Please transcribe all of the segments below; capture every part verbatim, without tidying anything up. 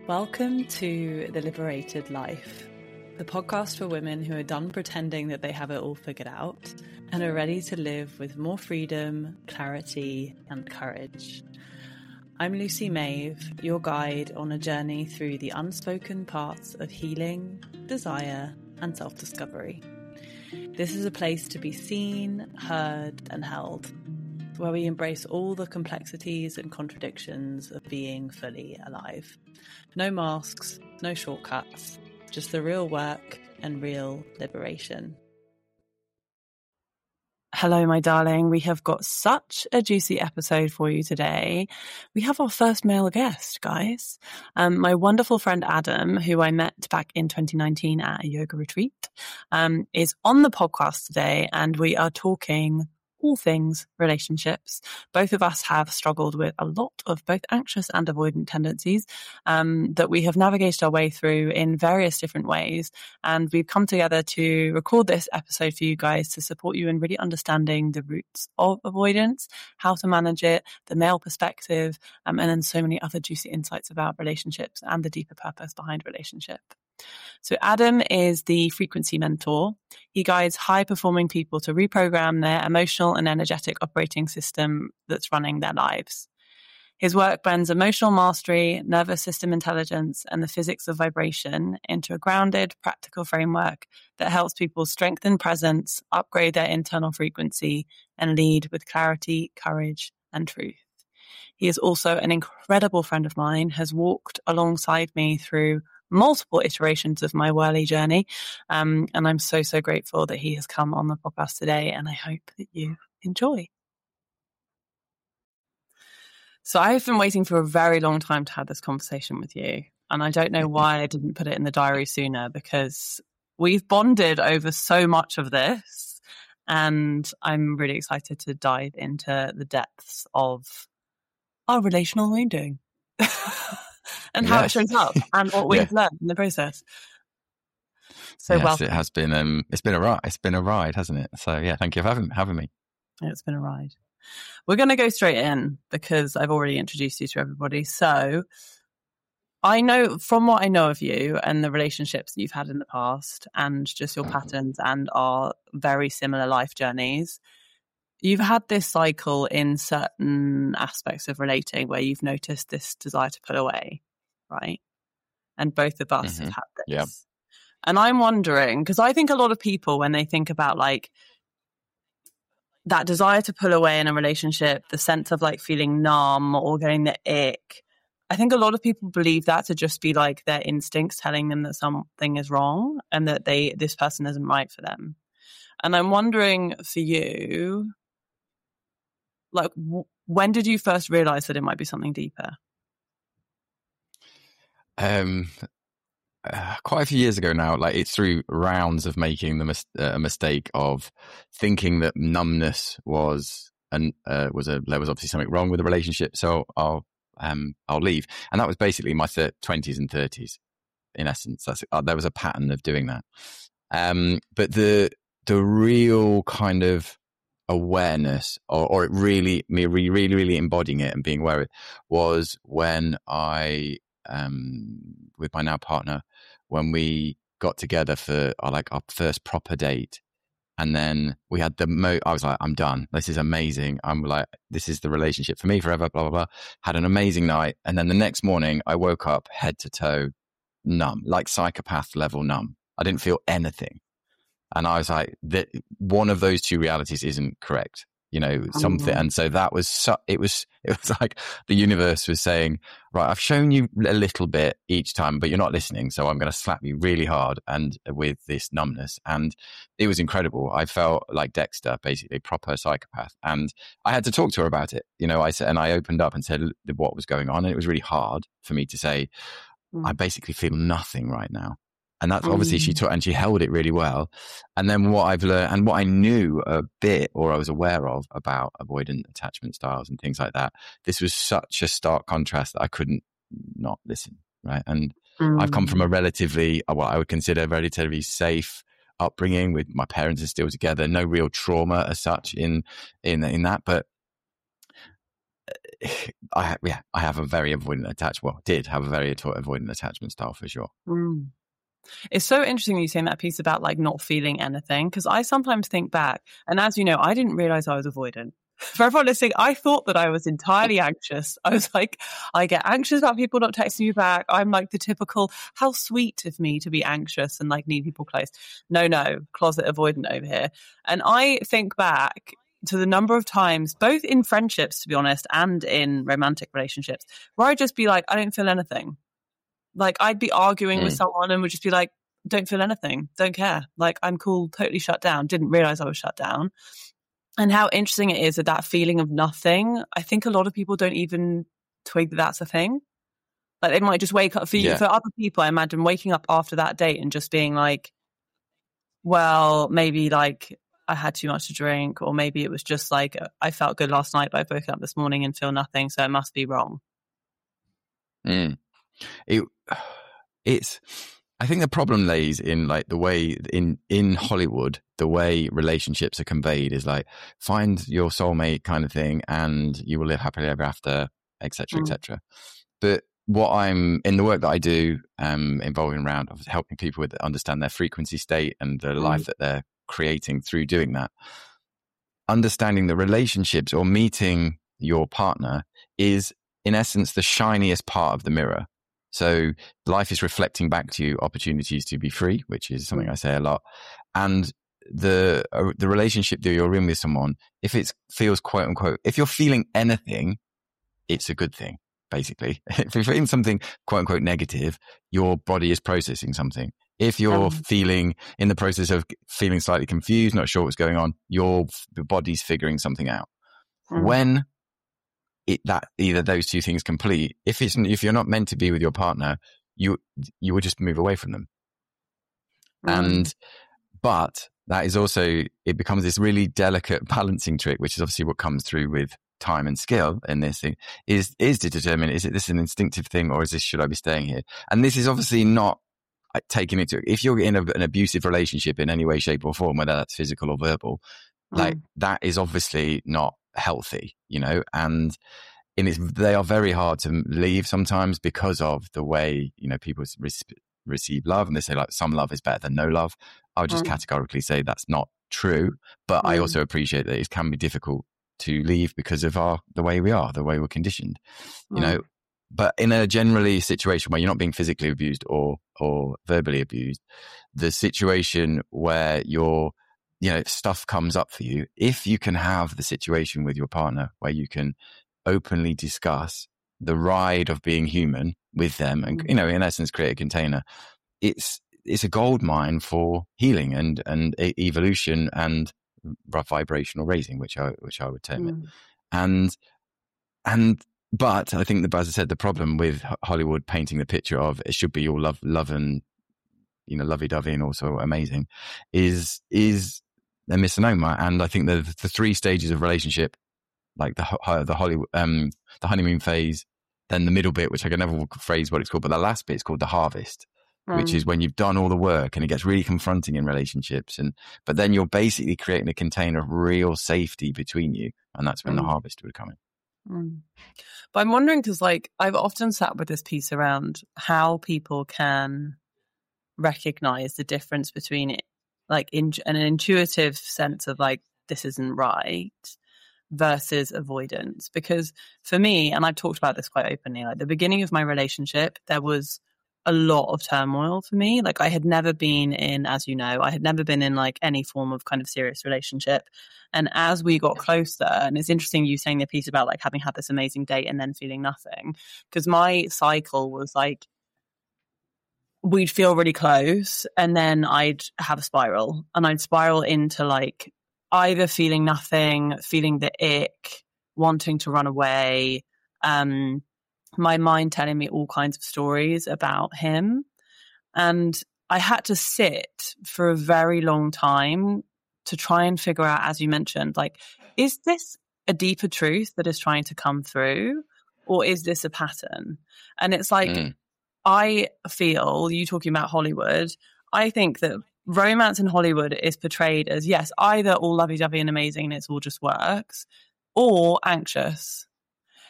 Welcome to The Liberated Life, the podcast for women who are done pretending that they have it all figured out and are ready to live with more freedom, clarity, and courage. I'm Lucy Maeve, your guide on a journey through the unspoken parts of healing, desire, and self-discovery. This is a place to be seen, heard, and held, where we embrace all the complexities and contradictions of being fully alive. No masks, no shortcuts, just the real work and real liberation. Hello, my darling. We have got such a juicy episode for you today. We have our first male guest, guys. Um, my wonderful friend Adam, who I met back in twenty nineteen at a yoga retreat, um, is on the podcast today, and we are talking all things relationships. Both of us have struggled with a lot of both anxious and avoidant tendencies um, that we have navigated our way through in various different ways. And we've come together to record this episode for you guys to support you in really understanding the roots of avoidance, how to manage it, the male perspective, um, and then so many other juicy insights about relationships and the deeper purpose behind relationship. So Adam is the frequency mentor. He guides high-performing people to reprogram their emotional and energetic operating system that's running their lives. His work blends emotional mastery, nervous system intelligence, and the physics of vibration into a grounded, practical framework that helps people strengthen presence, upgrade their internal frequency, and lead with clarity, courage, and truth. He is also an incredible friend of mine, has walked alongside me through multiple iterations of my whirly journey. Um, and I'm so, so grateful that he has come on the podcast today, and I hope that you enjoy. So I've been waiting for a very long time to have this conversation with you. And I don't know why I didn't put it in the diary sooner, because we've bonded over so much of this. And I'm really excited to dive into the depths of our relational wounding. And how yes. it shows up and what we've yeah. learned in the process. So yes, welcome. it has been. Um, it's been a ride. It's been a ride, hasn't it? So yeah, thank you for having having me. It's been a ride. We're going to go straight in because I've already introduced you to everybody. So I know from what I know of you and the relationships that you've had in the past, and just your patterns and our very similar life journeys. You've had this cycle in certain aspects of relating where you've noticed this desire to pull away, right? And both of us Mm-hmm. have had this. Yeah. And I'm wondering, because I think a lot of people, when they think about like that desire to pull away in a relationship, the sense of like feeling numb or getting the ick, I think a lot of people believe that to just be like their instincts telling them that something is wrong and that they this person isn't right for them. And I'm wondering for you, like, w- when did you first realize that it might be something deeper? Um, uh, quite a few years ago now. Like, it's through rounds of making the mis- uh, mistake of thinking that numbness was and uh, was a there was obviously something wrong with the relationship. So I'll um I'll leave, and that was basically my twenties and thirties. In essence, that's uh, there was a pattern of doing that. Um, but the the real kind of awareness, or, or it really, me really, really, really embodying it and being aware of it, was when I, um, with my now partner, when we got together for our, like our first proper date, and then we had the mo. I was like, I'm done. This is amazing. I'm like, this is the relationship for me forever. Blah blah blah. Had an amazing night, and then the next morning, I woke up head to toe numb, like psychopath level numb. I didn't feel anything. And I was like, that one of those two realities isn't correct, you know, something. Mm-hmm. And so that was, so, it was, it was like the universe was saying, right, I've shown you a little bit each time, but you're not listening. So I'm going to slap you really hard and with this numbness. And it was incredible. I felt like Dexter, basically proper psychopath. And I had to talk to her about it. You know, I said, and I opened up and said what was going on. And it was really hard for me to say, mm-hmm. I basically feel nothing right now. And that's obviously mm. she took, and she held it really well. And then what I've learned and what I knew a bit, or I was aware of about avoidant attachment styles and things like that, this was such a stark contrast that I couldn't not listen. Right. And mm. I've come from a relatively, what I would consider relatively safe upbringing with my parents are still together, no real trauma as such in, in, in that. But I yeah, I have a very avoidant attachment. Well, did have a very avoidant attachment style for sure. Mm. It's so interesting you saying that piece about like not feeling anything, because I sometimes think back, and as you know, I didn't realize I was avoidant. For everyone listening, I thought that I was entirely anxious. I was like, I get anxious about people not texting me back. I'm like the typical, how sweet of me to be anxious and like need people close. No, no, closet avoidant over here. And I think back to the number of times, both in friendships, to be honest, and in romantic relationships, where I'd just be like, I don't feel anything. Like I'd be arguing mm. with someone and would just be like, don't feel anything, don't care. Like I'm cool, totally shut down. Didn't realize I was shut down. And how interesting it is that that feeling of nothing, I think a lot of people don't even twig that that's a thing. Like they might just wake up, for you, yeah. for other people, I imagine waking up after that date and just being like, well, maybe like I had too much to drink, or maybe it was just like I felt good last night, but I've woken up this morning and feel nothing, so it must be wrong. Mm. It, it's... I think the problem lays in like the way in, in Hollywood, the way relationships are conveyed is like find your soulmate kind of thing and you will live happily ever after, et cetera, mm. et cetera. But what I'm in the work that I do, um, involving around of helping people with understand their frequency state and the mm. life that they're creating through doing that, understanding the relationships or meeting your partner is in essence the shiniest part of the mirror. So life is reflecting back to you opportunities to be free, which is something I say a lot. And the uh, the relationship that you're in with someone, if it feels quote unquote, if you're feeling anything, it's a good thing, basically. If you're feeling something quote unquote negative, your body is processing something. If you're um, feeling in the process of feeling slightly confused, not sure what's going on, your body's figuring something out. Um, when It, that either those two things complete, if it's if you're not meant to be with your partner, you you would just move away from them. Mm. And but that is also, it becomes this really delicate balancing trick, which is obviously what comes through with time and skill in this thing, is is to determine, is it this an instinctive thing, or is this, should I be staying here? And this is obviously not taking it to, if you're in a, an abusive relationship in any way, shape or form, whether that's physical or verbal, mm. like that is obviously not healthy, you know, and in it's, they are very hard to leave sometimes because of the way, you know, people re- receive love, and they say like some love is better than no love. I would just mm. categorically say that's not true, but mm. I also appreciate that it can be difficult to leave because of our the way we are, the way we're conditioned, mm. you know. But in a generally situation where you're not being physically abused or or verbally abused, the situation where you're, you know, stuff comes up for you, if you can have the situation with your partner where you can openly discuss the ride of being human with them and, you know, in essence, create a container, it's it's a gold mine for healing and, and evolution and vibrational raising, which I, which I would term mm. it. And, and, but I think that, as I said, the problem with Hollywood painting the picture of it should be all love, love and, you know, lovey-dovey and also amazing is, is a misnomer. And I think the the three stages of relationship, like the the Hollywood, um, the honeymoon phase, then the middle bit, which I can never phrase what it's called, but the last bit is called the harvest, mm. which is when you've done all the work and it gets really confronting in relationships. And but then you're basically creating a container of real safety between you, and that's when mm. the harvest would come in. Mm. But I'm wondering, because like I've often sat with this piece around how people can recognize the difference between it, like in an intuitive sense of like this isn't right versus avoidance. Because for me, and I've talked about this quite openly, like the beginning of my relationship, there was a lot of turmoil for me. Like I had never been in, as you know, I had never been in like any form of kind of serious relationship. And as we got closer, and it's interesting you saying the piece about like having had this amazing date and then feeling nothing, because my cycle was like, we'd feel really close and then I'd have a spiral, and I'd spiral into like either feeling nothing, feeling the ick, wanting to run away, um, my mind telling me all kinds of stories about him. And I had to sit for a very long time to try and figure out, as you mentioned, like, is this a deeper truth that is trying to come through, or is this a pattern? And it's like, mm. I feel, you talking about Hollywood, I think that romance in Hollywood is portrayed as, yes, either all lovey-dovey and amazing and it's all just works, or anxious.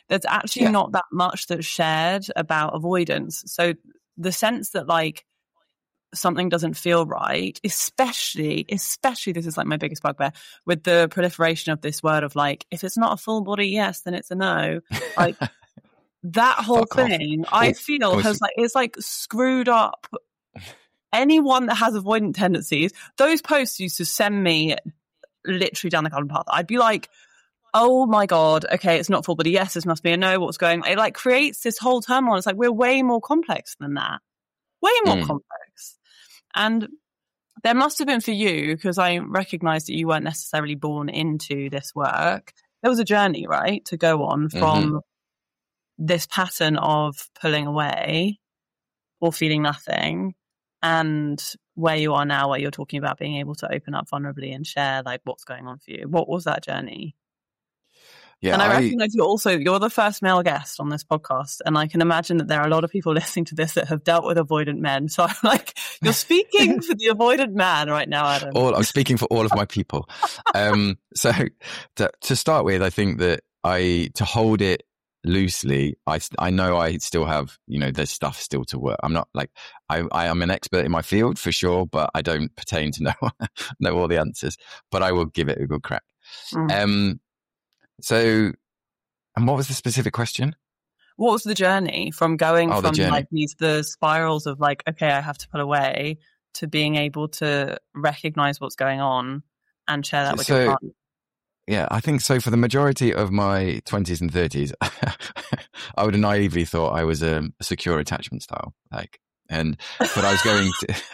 there's actually yeah. not that much that's shared about avoidance. So the sense that like something doesn't feel right, especially, especially this is like my biggest bugbear with the proliferation of this word of like, if it's not a full body yes, then it's a no. Like that whole Fuck thing, off. I It's- feel it's- has like, it's like screwed up anyone that has avoidant tendencies. Those posts used to send me literally down the garden path. I'd be like, oh my God, okay, it's not full body yes, this must be a no, what's going on? It like creates this whole turmoil. It's like, we're way more complex than that. Way more Mm. complex. And there must have been for you, because I recognise that you weren't necessarily born into this work. There was a journey, right, to go on from Mm-hmm. this pattern of pulling away or feeling nothing, and where you are now, where you're talking about being able to open up vulnerably and share like what's going on for you. What was that journey? Yeah, and I, I recognise you're also, you're the first male guest on this podcast. And I can imagine that there are a lot of people listening to this that have dealt with avoidant men. So I'm like, you're speaking for the avoidant man right now, Adam. all, I'm speaking for all of my people. Um, so to, to start with, I think that I, to hold it loosely, I, I know I still have, you know, there's stuff still to work. I'm not like, I, I am an expert in my field for sure, but I don't pertain to know, know all the answers, but I will give it a good crack. Mm. Um, so, and what was the specific question? What was the journey from going Oh, the from journey. like these, the spirals of like, okay, I have to pull away, to being able to recognize what's going on and share that with So- your partner? Yeah, I think so. For the majority of my twenties and thirties, I would have naively thought I was a secure attachment style, like, and but I was going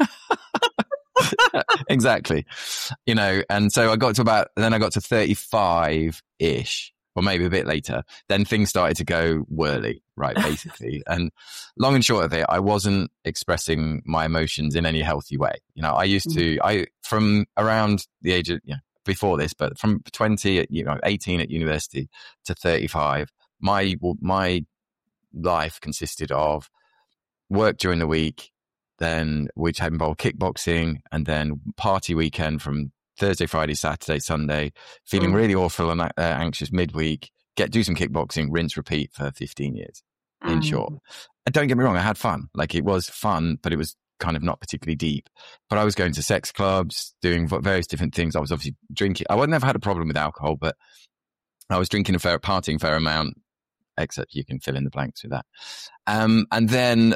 to exactly, you know, and so I got to about then I got to thirty-five ish, or maybe a bit later. Then things started to go whirly, right? Basically, and long and short of it, I wasn't expressing my emotions in any healthy way. You know, I used to, I from around the age of, you know, before this, but from twenty, at, you know, eighteen at university to thirty-five, my my life consisted of work during the week, then which had involved kickboxing, and then party weekend from Thursday, Friday, Saturday, Sunday, feeling Mm. really awful and uh, anxious midweek, get do some kickboxing, rinse, repeat for fifteen years. In Mm. short, and don't get me wrong, I had fun. Like it was fun, but it was kind of not particularly deep. But I was going to sex clubs, doing various different things. I was obviously drinking. I would never had a problem with alcohol, but I was drinking a fair, partying a fair amount, except you can fill in the blanks with that. Um, and then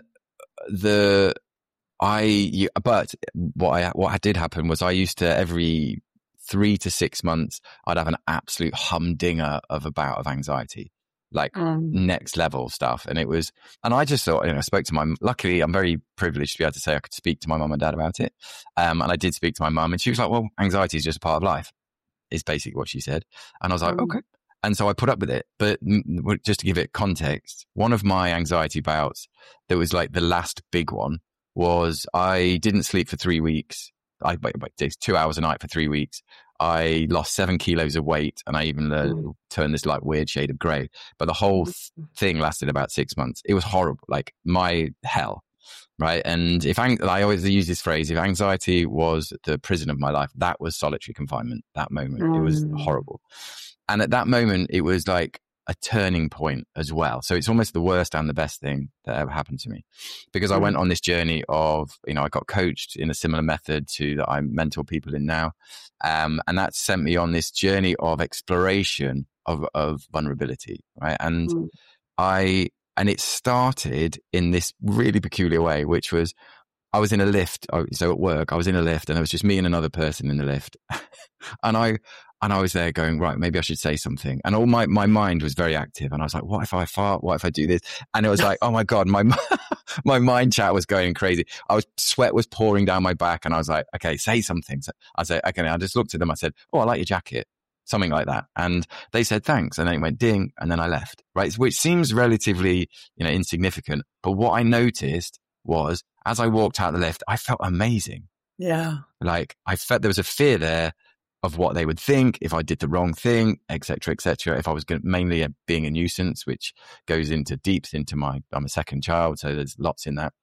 the, I, you, but what I, what did happen was I used to every three to six months, I'd have an absolute humdinger of a bout of anxiety. Like Mm. next level stuff. And it was, and I just thought, you know, I spoke to my, luckily I'm very privileged to be able to say I could speak to my mum and dad about it. Um, and I did speak to my mum, and she was like, well, anxiety is just a part of life, is basically what she said. And I was like, Mm. okay. And so I put up with it. But just to give it context, one of my anxiety bouts that was like the last big one was I didn't sleep for three weeks. I wait, two hours a night for three weeks. I lost seven kilos of weight, and I even uh, Mm. turned this like weird shade of grey. But the whole th- thing lasted about six months. It was horrible, like my hell, right? And if ang- I always use this phrase, if anxiety was the prison of my life, that was solitary confinement. That moment, it was Mm. horrible. And at that moment, it was like a turning point as well. So it's almost the worst and the best thing that ever happened to me, because I Mm. went on this journey of, you know, I got coached in a similar method to that I mentor people in now. Um, and that sent me on this journey of exploration of, of vulnerability. Right. And Mm. I, and it started in this really peculiar way, which was I was in a lift. So at work, I was in a lift, and it was just me and another person in the lift. and I, And I was there going, right, maybe I should say something. And all my, my mind was very active. And I was like, what if I fart? What if I do this? And it was like, oh my God, my, my mind chat was going crazy. I was, sweat was pouring down my back. And I was like, okay, say something. So I said, okay, I just looked at them. I said, oh, I like your jacket. Something like that. And they said, thanks. And then it went ding. And then I left, right? Which seems relatively, you know, insignificant. But what I noticed was as I walked out the lift, I felt amazing. Yeah. Like I felt there was a fear there of what they would think if I did the wrong thing, et cetera, et cetera. If I was going, mainly a, being a nuisance, which goes into deeps into my, I'm a second child. So there's lots in that.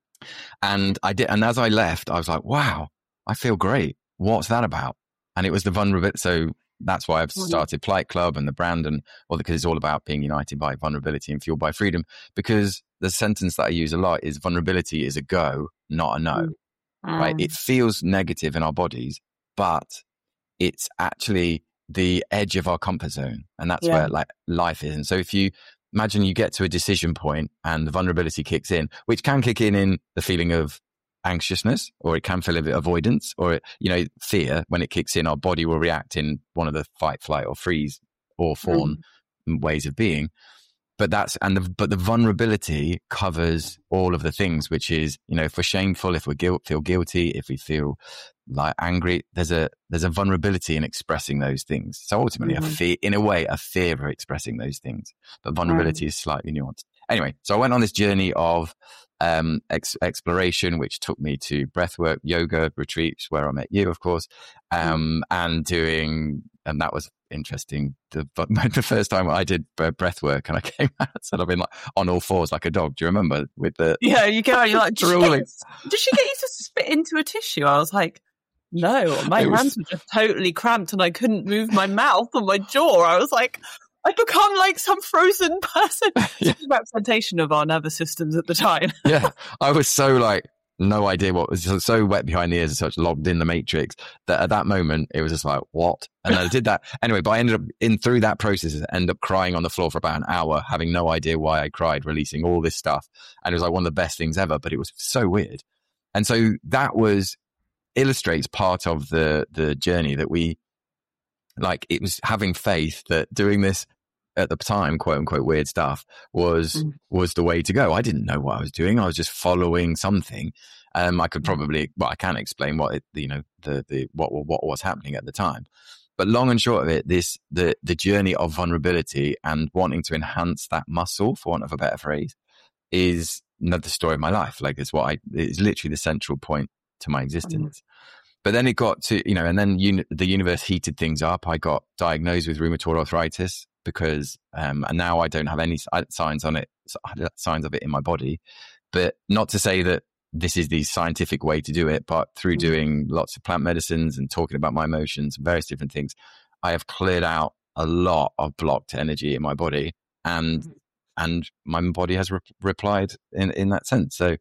And I did. And as I left, I was like, wow, I feel great. What's that about? And it was the vulnerability. So that's why I've started Plight Club and the brand, and well, because it's all about being united by vulnerability and fueled by freedom. Because the sentence that I use a lot is vulnerability is a go, not a no. Mm. Right? It feels negative in our bodies, but it's actually the edge of our comfort zone, and that's yeah. where like life is. And so if you imagine you get to a decision point and the vulnerability kicks in, which can kick in in the feeling of anxiousness, or it can feel a bit avoidance, or, you know, fear. When it kicks in, our body will react in one of the fight, flight, or freeze or fawn mm. ways of being. But that's, and the, but the vulnerability covers all of the things, which is, you know, if we're shameful, if we guilt, feel guilty, if we feel like angry, there's a, there's a vulnerability in expressing those things. So ultimately mm-hmm. a fear, in a way, a fear of expressing those things, but vulnerability mm. is slightly nuanced. Anyway, so I went on this journey of um, ex- exploration, which took me to breathwork, yoga retreats, where I met you, of course, um, mm. and doing, and that was interesting. The, the first time I did breathwork, and I came out and said I've been like on all fours like a dog. Do you remember? With the yeah, you go, you're like, did she, get, did she get you to spit into a tissue? I was like, no, my was, hands were just totally cramped, and I couldn't move my mouth or my jaw. I was like, I'd become like some frozen person. Yeah. Representation of our nervous systems at the time. Yeah, I was so like, no idea what was, so wet behind the ears and such, logged in the matrix, that at that moment it was just like, what? And I did that anyway, but I ended up in through that process, ended up crying on the floor for about an hour, having no idea why I cried, releasing all this stuff. And it was like one of the best things ever, but it was so weird. And so that was, illustrates part of the, the journey that we, like, it was having faith that doing this at the time, quote unquote, weird stuff was, mm. was the way to go. I didn't know what I was doing. I was just following something. Um, I could probably, well, I can't explain what it, you know, the, the, what, what was happening at the time, but long and short of it, this, the, the journey of vulnerability and wanting to enhance that muscle, for want of a better phrase, is another story of my life. Like, it's what I, it's literally the central point to my existence. Mm. But then it got to, you know, and then uni- the universe heated things up. I got diagnosed with rheumatoid arthritis because, um, and now I don't have any signs on it, signs of it in my body. But not to say that this is the scientific way to do it, but through doing lots of plant medicines and talking about my emotions, various different things, I have cleared out a lot of blocked energy in my body, and and my body has re- replied in in that sense. So,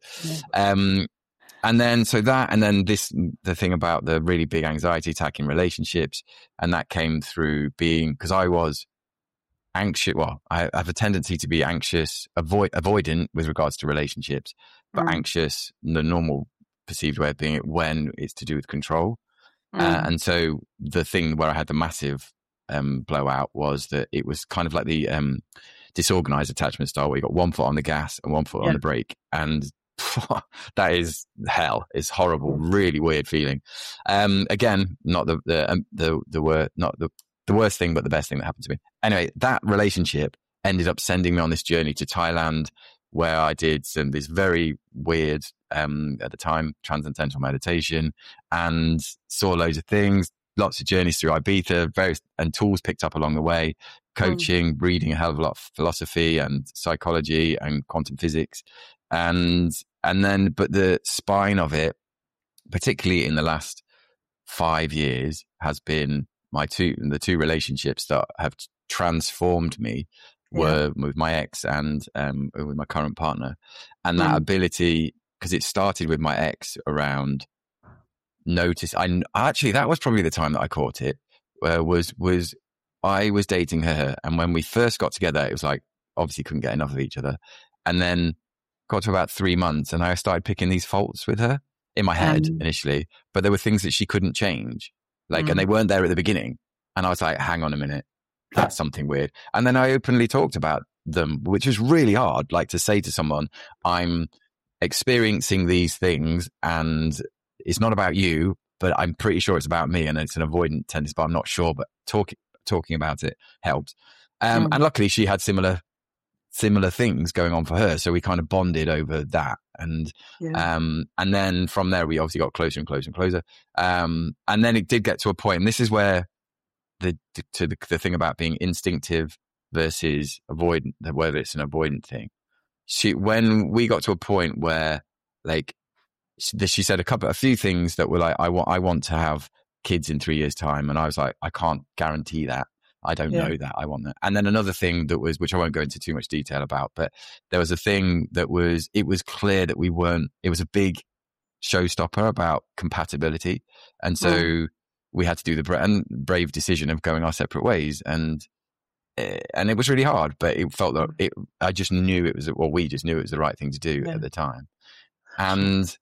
um. And then, so that, and then this, the thing about the really big anxiety attack in relationships. And that came through being, because I was anxious. Well, I have a tendency to be anxious, avoid, avoidant with regards to relationships, but mm. anxious, the normal perceived way of being it when it's to do with control. Mm. Uh, and so the thing where I had the massive um, blowout was that it was kind of like the um, disorganized attachment style, where you got one foot on the gas and one foot yeah. on the brake. And that is hell. It's horrible, really weird feeling. Um, again, not the the um, the the word, not the the worst thing, but the best thing that happened to me. Anyway, that relationship ended up sending me on this journey to Thailand, where I did some this very weird, um, at the time, transcendental meditation, and saw loads of things, lots of journeys through Ibiza, various and tools picked up along the way, coaching, mm. reading a hell of a lot of philosophy and psychology and quantum physics. And, and then, but the spine of it, particularly in the last five years, has been my two, the two relationships that have transformed me were yeah. with my ex and, um, with my current partner. And that mm. ability, because it started with my ex around notice. I actually, that was probably the time that I caught it, uh, was, was I was dating her. And when we first got together, it was like, obviously couldn't get enough of each other. And then got to about three months and I started picking these faults with her in my head um, initially, but there were things that she couldn't change. Like, mm. and they weren't there at the beginning. And I was like, hang on a minute, that's something weird. And then I openly talked about them, which was really hard. Like, to say to someone, I'm experiencing these things and it's not about you, but I'm pretty sure it's about me. And it's an avoidant tendency, but I'm not sure, but talking, talking about it helped. Um, mm. And luckily she had similar similar things going on for her. So we kind of bonded over that. And, yeah. um, and then from there, we obviously got closer and closer and closer. Um, and then it did get to a point, and this is where the, to the, the thing about being instinctive versus avoidant, whether it's an avoidant thing. She, when we got to a point where, like, she, she said a couple, a few things that were like, I want, I want to have kids in three years' time. And I was like, I can't guarantee that. I don't Yeah. know that. I want that. And then another thing that was, which I won't go into too much detail about, but there was a thing that was, it was clear that we weren't, it was a big showstopper about compatibility. And so mm. we had to do the bra- and brave decision of going our separate ways. And, uh, and it was really hard, but it felt that it, I just knew it was, well, we just knew it was the right thing to do yeah. at the time. And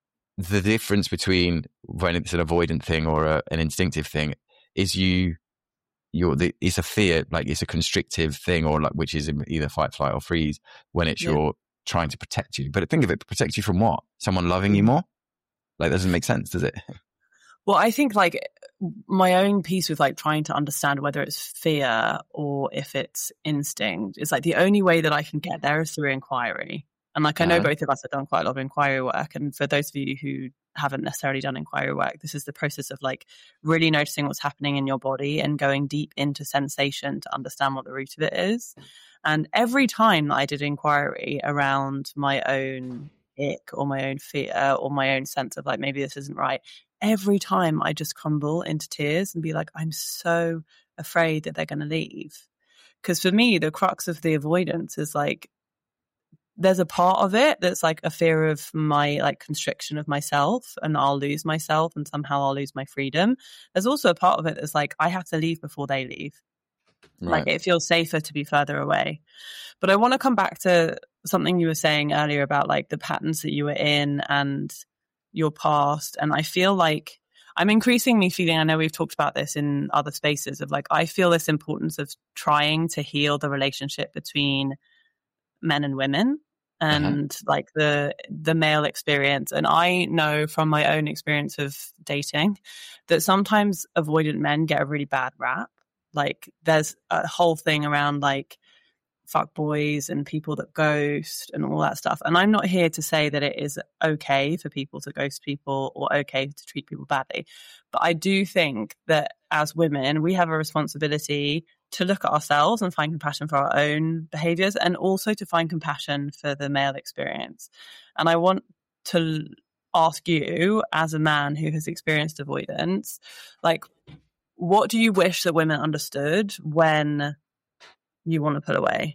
the difference between when it's an avoidant thing or a, an instinctive thing is you, you're the, it's a fear, like it's a constrictive thing, or like, which is either fight, flight or freeze when it's yeah. you're trying to protect you. But think of it, protect you from what? Someone loving you more? Like, that doesn't make sense, does it? Well, I think like my own piece with like trying to understand whether it's fear or if it's instinct is like the only way that I can get there is through inquiry. And like, I know uh-huh. both of us have done quite a lot of inquiry work. And for those of you who haven't necessarily done inquiry work, this is the process of like really noticing what's happening in your body and going deep into sensation to understand what the root of it is. And every time that I did inquiry around my own ick or my own fear or my own sense of like, maybe this isn't right, every time I just crumble into tears and be like, I'm so afraid that they're going to leave. Because for me, the crux of the avoidance is like, there's a part of it that's like a fear of my like constriction of myself and I'll lose myself and somehow I'll lose my freedom. There's also a part of it that's like, I have to leave before they leave. Right. Like it feels safer to be further away. But I want to come back to something you were saying earlier about like the patterns that you were in and your past. And I feel like I'm increasingly feeling, I know we've talked about this in other spaces, of like, I feel this importance of trying to heal the relationship between men and women. And uh-huh. like the the male experience. And I know from my own experience of dating that sometimes avoidant men get a really bad rap. Like there's a whole thing around like fuck boys and people that ghost and all that stuff. And I'm not here to say that it is okay for people to ghost people or okay to treat people badly. But I do think that as women, we have a responsibility to look at ourselves and find compassion for our own behaviors and also to find compassion for the male experience. And I want to ask you, as a man who has experienced avoidance, like, what do you wish that women understood when you want to pull away?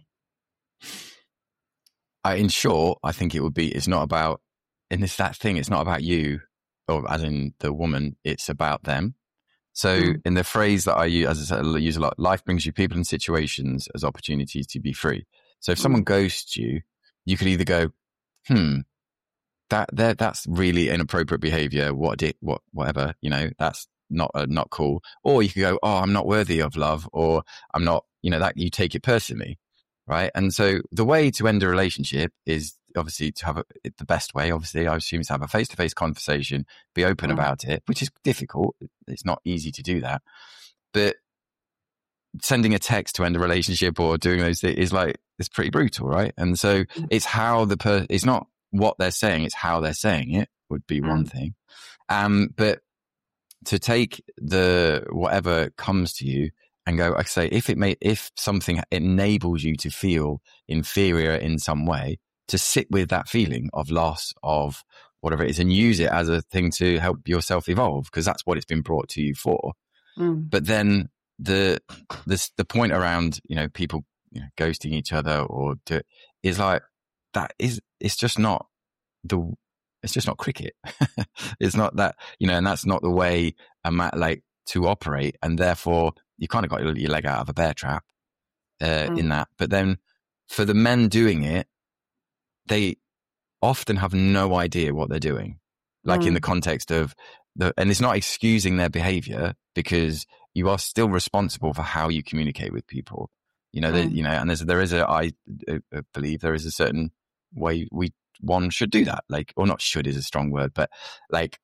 I, in short, I think it would be, it's not about, and it's that thing, it's not about you, or as in the woman, it's about them. So mm. in the phrase that I use, as I said, I use a lot, life brings you people and situations as opportunities to be free. So if mm. someone ghosts you, you could either go, hmm, that that that's really inappropriate behavior. What did what whatever, you know, that's not uh, not cool. Or you could go, oh, I'm not worthy of love, or I'm not, you know, that you take it personally, right? And so the way to end a relationship is obviously to have a, the best way, obviously, I assume, is to have a face-to-face conversation, be open mm. about it, which is difficult. It's not easy to do that. But sending a text to end a relationship or doing those things is like, it's pretty brutal, right? And so mm. it's how the per, it's not what they're saying, it's how they're saying it would be mm. one thing. Um, but to take the, whatever comes to you and go, I say, if it may, if something enables you to feel inferior in some way, to sit with that feeling of loss, of whatever it is, and use it as a thing to help yourself evolve, because that's what it's been brought to you for. Mm. But then the, the, the point around, you know, people, you know, ghosting each other or do, is like, that is, it's just not the, it's just not cricket. It's not that, you know, and that's not the way a man, like, to operate. And therefore you kind of got your leg out of a bear trap uh, mm. in that. But then for the men doing it, they often have no idea what they're doing, like mm. in the context of the, and it's not excusing their behavior, because you are still responsible for how you communicate with people. You know, mm. there, you know, and there's, there is a, I uh, believe there is a certain way we, one should do that. Like, or not should is a strong word, but like,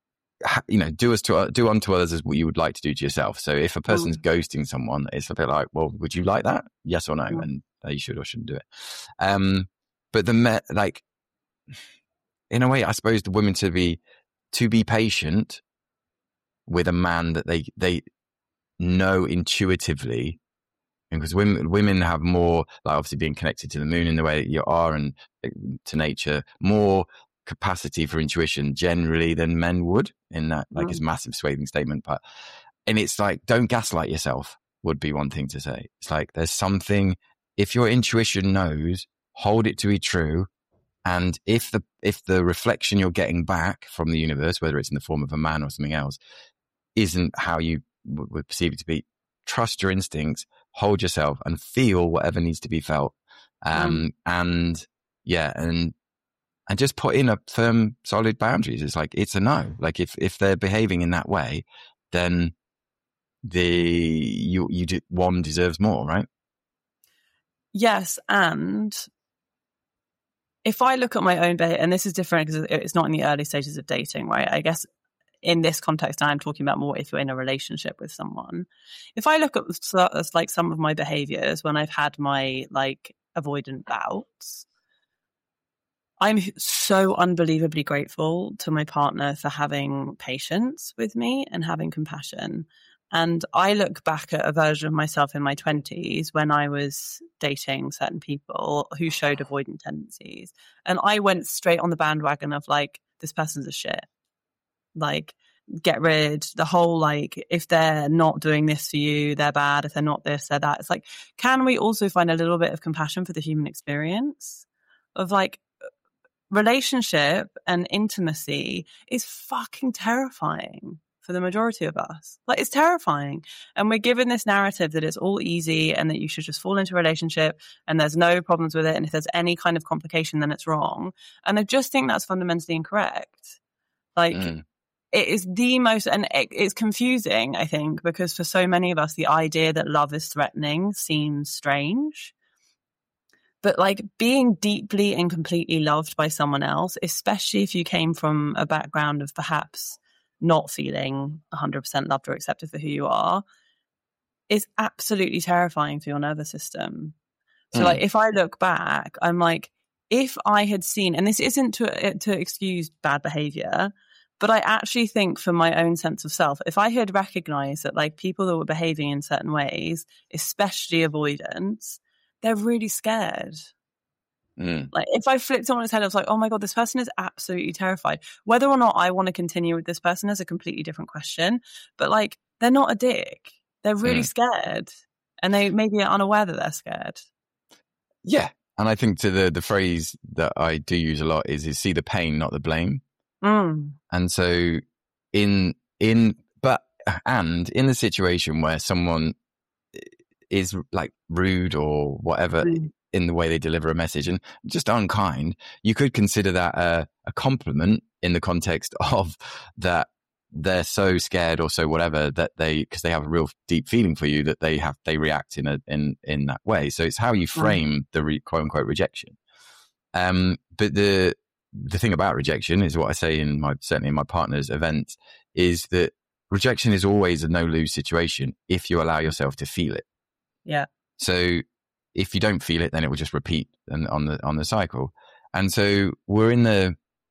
you know, do us to, do unto others as what you would like to do to yourself. So if a person's mm. ghosting someone, it's a bit like, well, would you like that? Yes or no? Mm. And uh, you should or shouldn't do it. Um, But the me- like, in a way, I suppose the women to be to be patient with a man that they they know intuitively, because women women have more, like, obviously being connected to the moon in the way that you are and to nature, more capacity for intuition generally than men would in that, like, Mm. it's a massive swathing statement. But, and it's like, don't gaslight yourself would be one thing to say. It's like, there's something, if your intuition knows, hold it to be true. And if the, if the reflection you're getting back from the universe, whether it's in the form of a man or something else, isn't how you w- would perceive it to be, trust your instincts, hold yourself and feel whatever needs to be felt. Um, mm. and yeah, and, and just put in a firm, solid boundaries. It's like, it's a no. Like if, if they're behaving in that way, then the, you, you do, one deserves more, right? Yes. And if I look at my own behavior, and this is different because it's not in the early stages of dating, right? I guess in this context, I'm talking about more if you're in a relationship with someone. If I look at like some of my behaviors when I've had my like avoidant bouts, I'm so unbelievably grateful to my partner for having patience with me and having compassion. And I look back at a version of myself in my twenties when I was dating certain people who showed avoidant tendencies. And I went straight on the bandwagon of like, this person's a shit. Like, get rid, the whole like, if they're not doing this for you, they're bad. If they're not this, they're that. It's like, can we also find a little bit of compassion for the human experience of like, relationship and intimacy is fucking terrifying for the majority of us. Like, it's terrifying. And we're given this narrative that it's all easy and that you should just fall into a relationship and there's no problems with it. And if there's any kind of complication, then it's wrong. And I just think that's fundamentally incorrect. Like, mm. it is the most, and it, it's confusing, I think, because for so many of us, the idea that love is threatening seems strange. But like being deeply and completely loved by someone else, especially if you came from a background of perhaps not feeling one hundred percent loved or accepted for who you are, is absolutely terrifying for your nervous system. So mm. like if I look back, I'm like, if I had seen, and this isn't to, to excuse bad behavior, but I actually think for my own sense of self, if I had recognized that like people that were behaving in certain ways, especially avoidance, they're really scared. Mm. Like if I flipped on its head, I was like, oh my God, this person is absolutely terrified. Whether or not I want to continue with this person is a completely different question. But like, they're not a dick. They're really mm. scared. And they maybe are unaware that they're scared. Yeah. And I think to the, the phrase that I do use a lot is, is see the pain, not the blame. Mm. And so in, in, but, and in the situation where someone is like rude or whatever mm. in the way they deliver a message and just unkind, you could consider that a, a compliment in the context of that they're so scared or so whatever that they, because they have a real deep feeling for you that they have, they react in a, in, in that way. So it's how you frame mm. the re, quote unquote rejection. Um, but the, the thing about rejection is what I say in my, certainly in my partner's events, is that rejection is always a no lose situation if you allow yourself to feel it. Yeah. So if you don't feel it, then it will just repeat and on the on the cycle. And so we're in the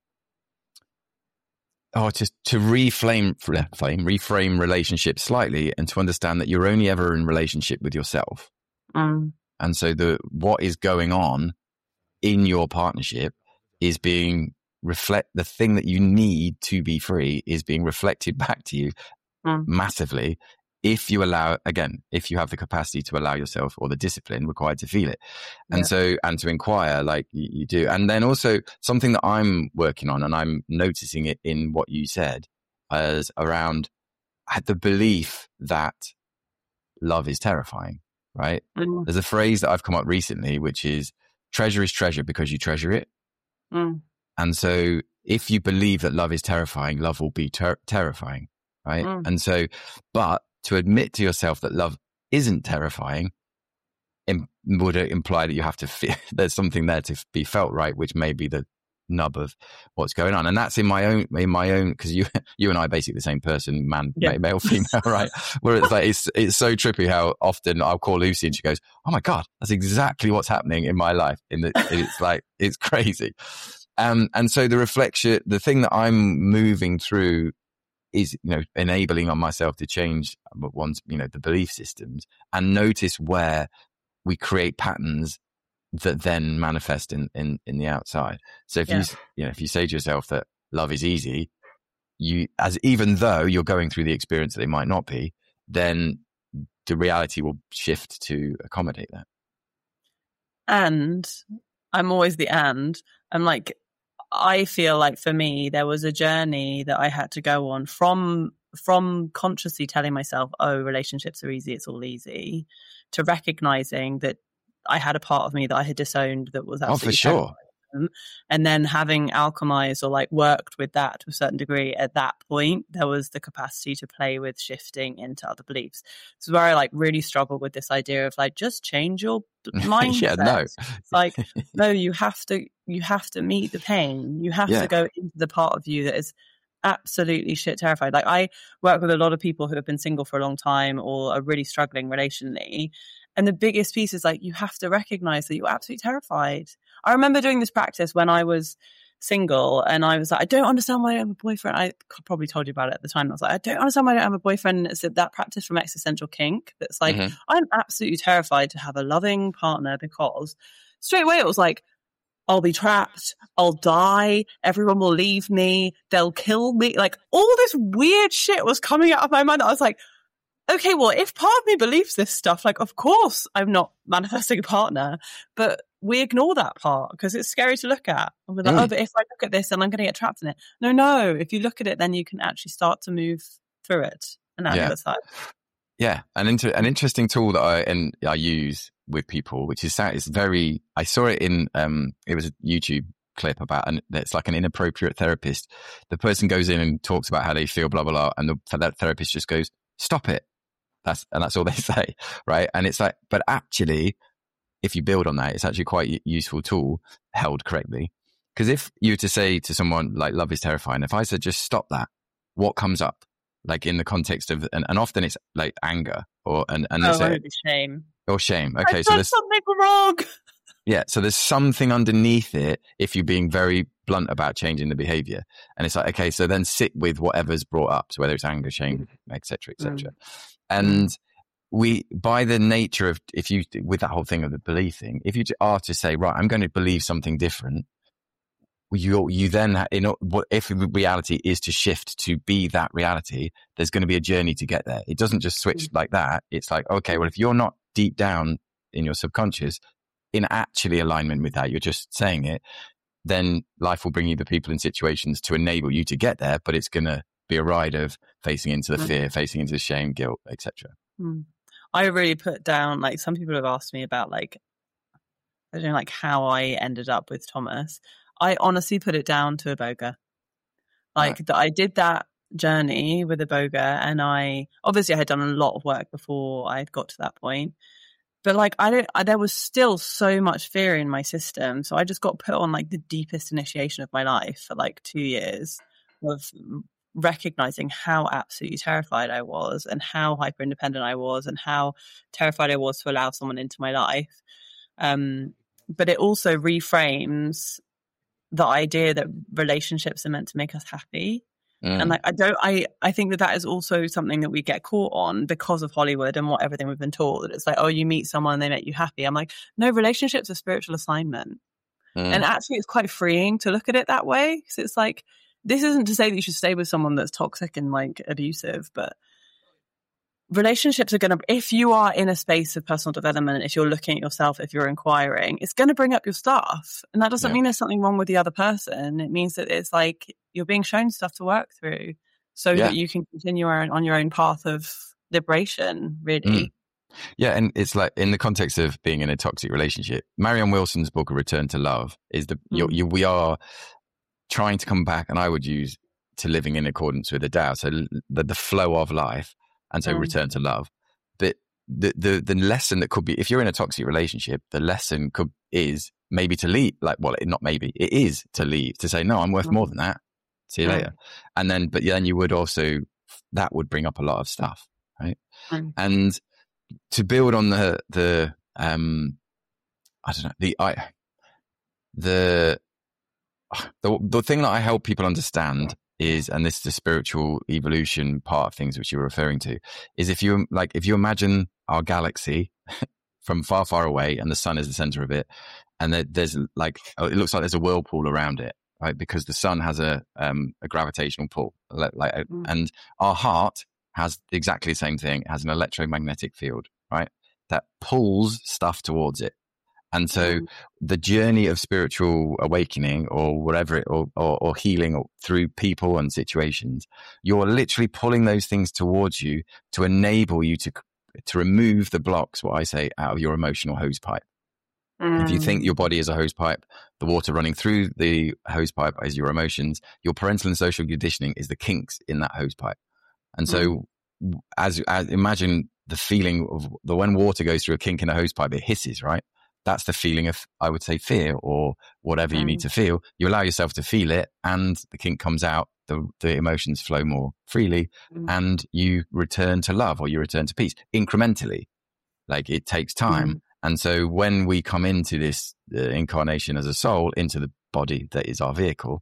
oh to to reframe flame reframe relationships slightly and to understand that you're only ever in relationship with yourself. Mm. And so the what is going on in your partnership is being reflect the thing that you need to be free is being reflected back to you mm. massively. If you allow, again, if you have the capacity to allow yourself or the discipline required to feel it. And yeah. so, and to inquire like you, you do. And then also something that I'm working on and I'm noticing it in what you said as around the belief that love is terrifying, right? Mm. There's a phrase that I've come up recently, which is treasure is treasure because you treasure it. Mm. And so if you believe that love is terrifying, love will be ter- terrifying, right? Mm. And so, but to admit to yourself that love isn't terrifying im- would imply that you have to feel there's something there to be felt, right? Which may be the nub of what's going on. And that's in my own, in my own, because you, you and I are basically the same person, man, yeah. male, female, right? Where it's like, it's, it's so trippy how often I'll call Lucy and she goes, oh my God, that's exactly what's happening in my life. In the, it's like, it's crazy. Um, and so the reflection, the thing that I'm moving through is, you know, enabling on myself to change one's, you know, the belief systems and notice where we create patterns that then manifest in, in, in the outside. So if yeah. you, you know, if you say to yourself that love is easy, you, as even though you're going through the experience that it might not be, then the reality will shift to accommodate that. And I'm always the and I'm like, I feel like for me, there was a journey that I had to go on from, from consciously telling myself, oh, relationships are easy, it's all easy, to recognizing that I had a part of me that I had disowned that was absolutely oh, for sure. And then having alchemized or like worked with that to a certain degree at that point, there was the capacity to play with shifting into other beliefs. This is where I like really struggle with this idea of like, just change your mindset. yeah, no. It's like, no, you have to, you have to meet the pain. You have yeah. to go into the part of you that is absolutely shit terrified. Like I work with a lot of people who have been single for a long time or are really struggling relationally. And the biggest piece is like, you have to recognize that you're absolutely terrified. I remember doing this practice when I was single and I was like, I don't understand why I don't have a boyfriend. I probably told you about it at the time. I was like, I don't understand why I don't have a boyfriend. It's that practice from Existential Kink. That's like, mm-hmm. I'm absolutely terrified to have a loving partner because straight away it was like, I'll be trapped. I'll die. Everyone will leave me. They'll kill me. Like all this weird shit was coming out of my mind. I was like, okay, well, if part of me believes this stuff, like, of course I'm not manifesting a partner, but we ignore that part because it's scary to look at. And we're like, mm. oh, but if I look at this, then I'm going to get trapped in it. No, no. If you look at it, then you can actually start to move through it. And yeah. that's that. Yeah. An, inter- an interesting tool that I, and I use with people, which is, is very, I saw it in, um, it was a YouTube clip about, and it's like an inappropriate therapist. The person goes in and talks about how they feel, blah, blah, blah. And the, that therapist just goes, stop it. That's, and that's all they say, right? And it's like, but actually, if you build on that, it's actually quite a useful tool held correctly. Because if you were to say to someone like, love is terrifying, if I said, just stop that, what comes up? Like in the context of, and, and often it's like anger or, and, and oh, say, maybe shame. Or shame. Okay. I've so done there's something wrong. Yeah. So there's something underneath it if you're being very blunt about changing the behavior. And it's like, okay, so then sit with whatever's brought up. So whether it's anger, shame, et cetera, et cetera. Mm. And we, by the nature of, if you, with that whole thing of the belief thing, if you are to say, right, I'm going to believe something different, you, you then, you know, what if reality is to shift to be that reality, there's going to be a journey to get there. It doesn't just switch like that. It's like, okay, well, if you're not deep down in your subconscious in actually alignment with that, you're just saying it, then life will bring you the people and situations to enable you to get there, but it's going to be a ride of facing into the fear, facing into the shame, guilt, et cetera. Mm. I really put down, like, some people have asked me about, like, I don't know, like, how I ended up with Thomas. I honestly put it down to Iboga. Like, right. that I did that journey with Iboga, and I, obviously I had done a lot of work before I had got to that point. But, like, I don't, I, there was still so much fear in my system. So I just got put on, like, the deepest initiation of my life for, like, two years of recognizing how absolutely terrified I was and how hyper independent I was and how terrified I was to allow someone into my life. Um, but it also reframes the idea that relationships are meant to make us happy. Mm. And like, I don't, I, I think that that is also something that we get caught on because of Hollywood and what everything we've been taught, that it's like, oh, you meet someone and they make you happy. I'm like, no, relationships are spiritual assignment. Mm. And actually it's quite freeing to look at it that way. Because it's like, this isn't to say that you should stay with someone that's toxic and like abusive, but relationships are going to, if you are in a space of personal development, if you're looking at yourself, if you're inquiring, it's going to bring up your stuff. And that doesn't yeah. mean there's something wrong with the other person. It means that it's like you're being shown stuff to work through so yeah. that you can continue on your own path of liberation, really. Mm. Yeah, and it's like in the context of being in a toxic relationship, Marianne Wilson's book, A Return to Love, is the mm. you're, you, we are trying to come back, and I would use to living in accordance with the Tao, so the, the flow of life, and so mm. return to love. But the, the the lesson that could be, if you're in a toxic relationship, the lesson could is maybe to leave, like, well, not maybe, it is to leave, to say, no, I'm worth mm. more than that. See you mm. later. And then, but then you would also, that would bring up a lot of stuff, right? Mm. And to build on the, the, um, I don't know, the, I, the, the, the thing that I help people understand is, and this is the spiritual evolution part of things which you're referring to, is if you, like, if you imagine our galaxy from far, far away, and the sun is the center of it. And there, there's like, it looks like there's a whirlpool around it, right? Because the sun has a, um, a gravitational pull, like, mm. and our heart has exactly the same thing. It has an electromagnetic field, right? That pulls stuff towards it. And so mm. the journey of spiritual awakening or whatever, it, or, or, or healing or through people and situations, you're literally pulling those things towards you to enable you to, to remove the blocks, what I say, out of your emotional hose pipe. Mm. If you think your body is a hose pipe, the water running through the hose pipe is your emotions. Your parental and social conditioning is the kinks in that hose pipe. And so mm. as, as imagine the feeling of the, when water goes through a kink in a hose pipe, it hisses, right? That's the feeling of, I would say, fear or whatever mm. you need to feel. You allow yourself to feel it and the kink comes out, the, the emotions flow more freely mm. and you return to love or you return to peace incrementally. Like it takes time. Mm. And so when we come into this uh, incarnation as a soul, into the body that is our vehicle,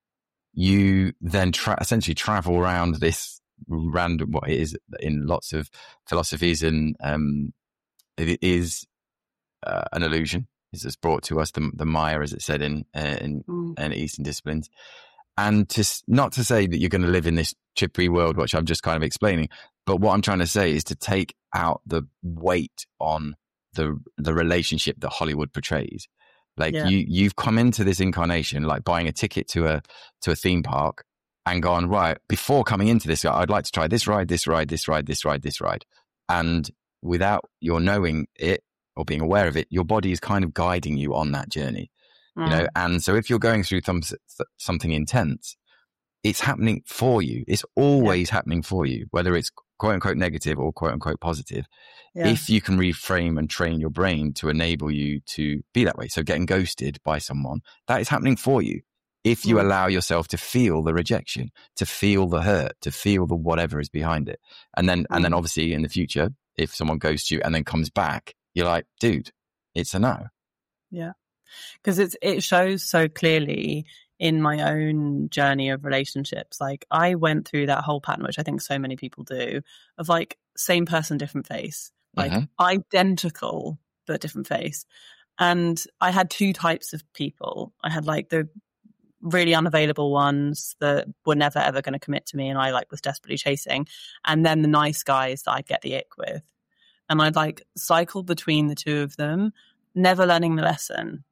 you then tra- essentially travel around this random, what it is in lots of philosophies, and um, it is uh, an illusion. It's just brought to us, the, the Maya, as it said in, uh, in, mm. in Eastern disciplines. And to, not to say that you're going to live in this chippery world, which I'm just kind of explaining, but what I'm trying to say is to take out the weight on the the relationship that Hollywood portrays. Like yeah. you you've come into this incarnation like buying a ticket to a to a theme park and gone, right, before coming into this, I'd like to try this ride, this ride, this ride, this ride, this ride. And without your knowing it or being aware of it, your body is kind of guiding you on that journey. Mm. You know, and so if you're going through some, something intense, it's happening for you. It's always yeah. happening for you, whether it's quote unquote negative or quote unquote positive. Yeah. If you can reframe and train your brain to enable you to be that way. So getting ghosted by someone, that is happening for you. If you mm. allow yourself to feel the rejection, to feel the hurt, to feel the whatever is behind it. And then, mm. and then obviously in the future, if someone ghosts you and then comes back, you're like, dude, it's a no. Yeah. Because it's, it shows so clearly in my own journey of relationships. Like I went through that whole pattern, which I think so many people do, of like same person, different face, like mm-hmm. identical, but different face. And I had two types of people. I had like the really unavailable ones that were never ever going to commit to me and I like was desperately chasing. And then the nice guys that I'd get the ick with. And I'd like cycle between the two of them, never learning the lesson.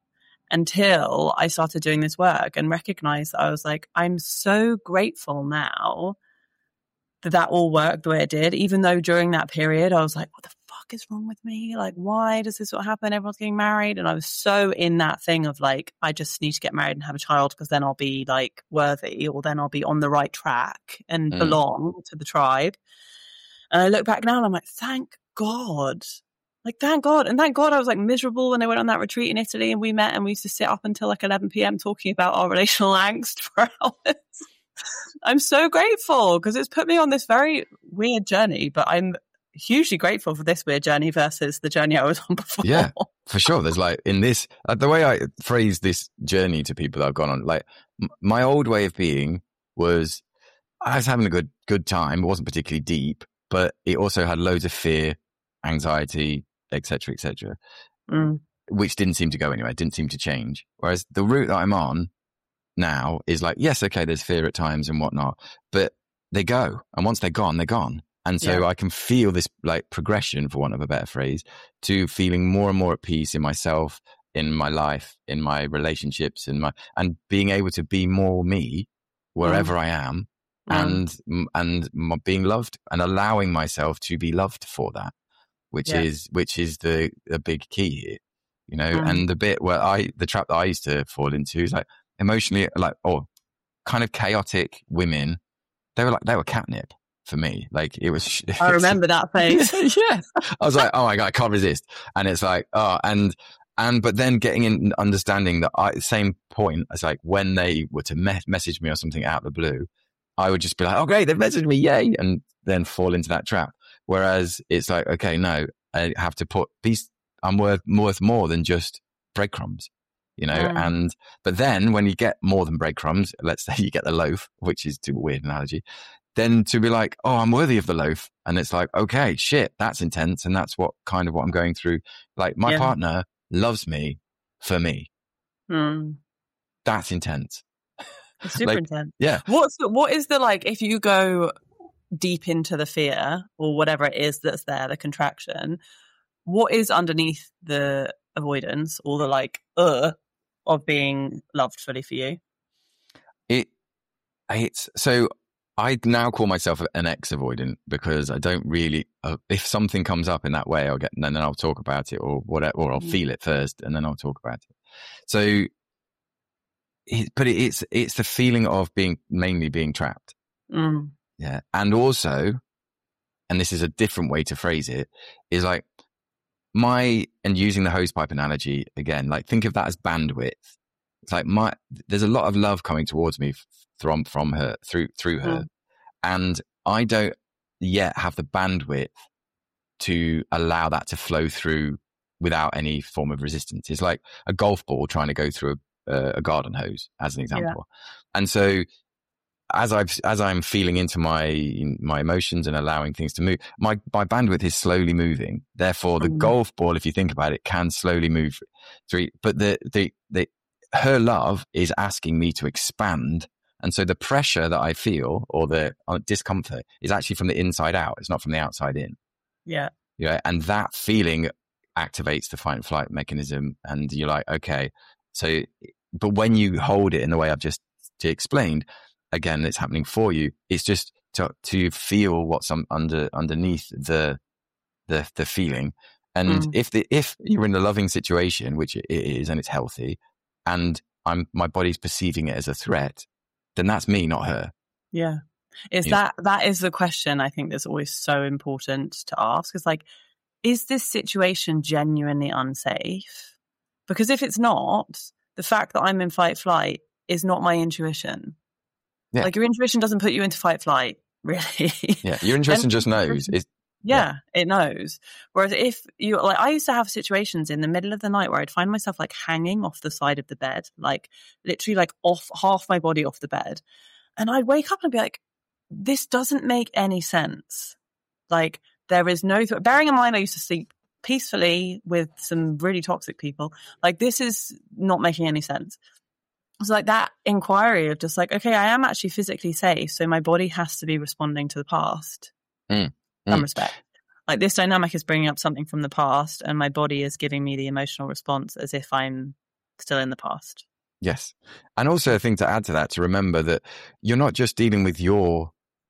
Until I started doing this work and recognized that I was like, I'm so grateful now that that all worked the way it did, even though during that period I was like, what the fuck is wrong with me? Like, why does this all happen? Everyone's getting married. And I was so in that thing of like, I just need to get married and have a child because then I'll be like worthy, or then I'll be on the right track and mm. belong to the tribe. And I look back now and I'm like, thank God. Like, thank God. And thank God I was like miserable when I went on that retreat in Italy and we met and we used to sit up until like eleven p.m. talking about our relational angst for hours. I'm so grateful because it's put me on this very weird journey, but I'm hugely grateful for this weird journey versus the journey I was on before. Yeah, for sure. There's like in this, uh, the way I phrase this journey to people that I've gone on, like m- my old way of being was I was having a good, good time. It wasn't particularly deep, but it also had loads of fear, anxiety, et cetera, et cetera, mm. which didn't seem to go anywhere, didn't seem to change. Whereas the route that I'm on now is like, yes, okay, there's fear at times and whatnot, but they go. And once they're gone, they're gone. And so yeah. I can feel this like progression, for want of a better phrase, to feeling more and more at peace in myself, in my life, in my relationships, in my, and being able to be more me wherever mm. I am mm. and, and being loved and allowing myself to be loved for that. Which yeah. is which is the the big key here, you know. Mm. And the bit where I the trap that I used to fall into is like emotionally, like or kind of chaotic women. They were like they were catnip for me. Like it was. I remember that phase. Yeah, I was like, oh my god, I can't resist. And it's like, oh, and and but then getting in understanding that I same point as like when they were to me- message me or something out of the blue, I would just be like, oh great, they've messaged me, yay, and then fall into that trap. Whereas it's like, okay, no, I have to put these, I'm worth, worth more than just breadcrumbs, you know? Mm. And, but then when you get more than breadcrumbs, let's say you get the loaf, which is too weird analogy, then to be like, oh, I'm worthy of the loaf. And it's like, okay, shit, that's intense. And that's what kind of what I'm going through. Like my yeah. partner loves me for me. Mm. That's intense. It's super like, intense. Yeah. What's the, what is the, like, if you go deep into the fear or whatever it is that's there, the contraction, what is underneath the avoidance or the like, uh, of being loved fully for you? It, it's, so I now call myself an ex-avoidant because I don't really, uh, if something comes up in that way, I'll get, and then I'll talk about it or whatever, or I'll mm. feel it first and then I'll talk about it. So, it, but it, it's, it's the feeling of being, mainly being trapped. Mm. Yeah. And also, and this is a different way to phrase it, is like my, and using the hosepipe analogy again, like think of that as bandwidth. It's like my, there's a lot of love coming towards me from, from her, through, through her. Mm. And I don't yet have the bandwidth to allow that to flow through without any form of resistance. It's like a golf ball trying to go through a, a garden hose, as an example. Yeah. And so, as I've, as I'm feeling into my, my emotions and allowing things to move, my, my bandwidth is slowly moving. Therefore, the mm. golf ball, if you think about it, can slowly move through. But the, the, the, her love is asking me to expand. And so the pressure that I feel or the uh, discomfort is actually from the inside out. It's not from the outside in. Yeah. Yeah. And that feeling activates the fight and flight mechanism. And you're like, okay. So, but when you hold it in the way I've just explained, again, it's happening for you. It's just to, to feel what's um, under, underneath the, the, the feeling. And mm. if the, if you're in a loving situation, which it is, and it's healthy, and I'm, my body's perceiving it as a threat, then that's me, not her. Yeah. Is you that, know? That is the question I think that's always so important to ask. It's like, is this situation genuinely unsafe? Because if it's not, the fact that I'm in fight flight is not my intuition. Yeah. Like your intuition doesn't put you into fight flight, really. Yeah, your intuition just knows. It's, yeah, yeah, it knows. Whereas if you, like, I used to have situations in the middle of the night where I'd find myself like hanging off the side of the bed, like literally like off half my body off the bed. And I'd wake up and be like, this doesn't make any sense. Like there is no, th- bearing in mind, I used to sleep peacefully with some really toxic people. Like this is not making any sense. It's like that inquiry of just like, okay, I am actually physically safe. So my body has to be responding to the past. Mm. In some respect. Like this dynamic is bringing up something from the past and my body is giving me the emotional response as if I'm still in the past. Yes. And also a thing to add to that, to remember that you're not just dealing with your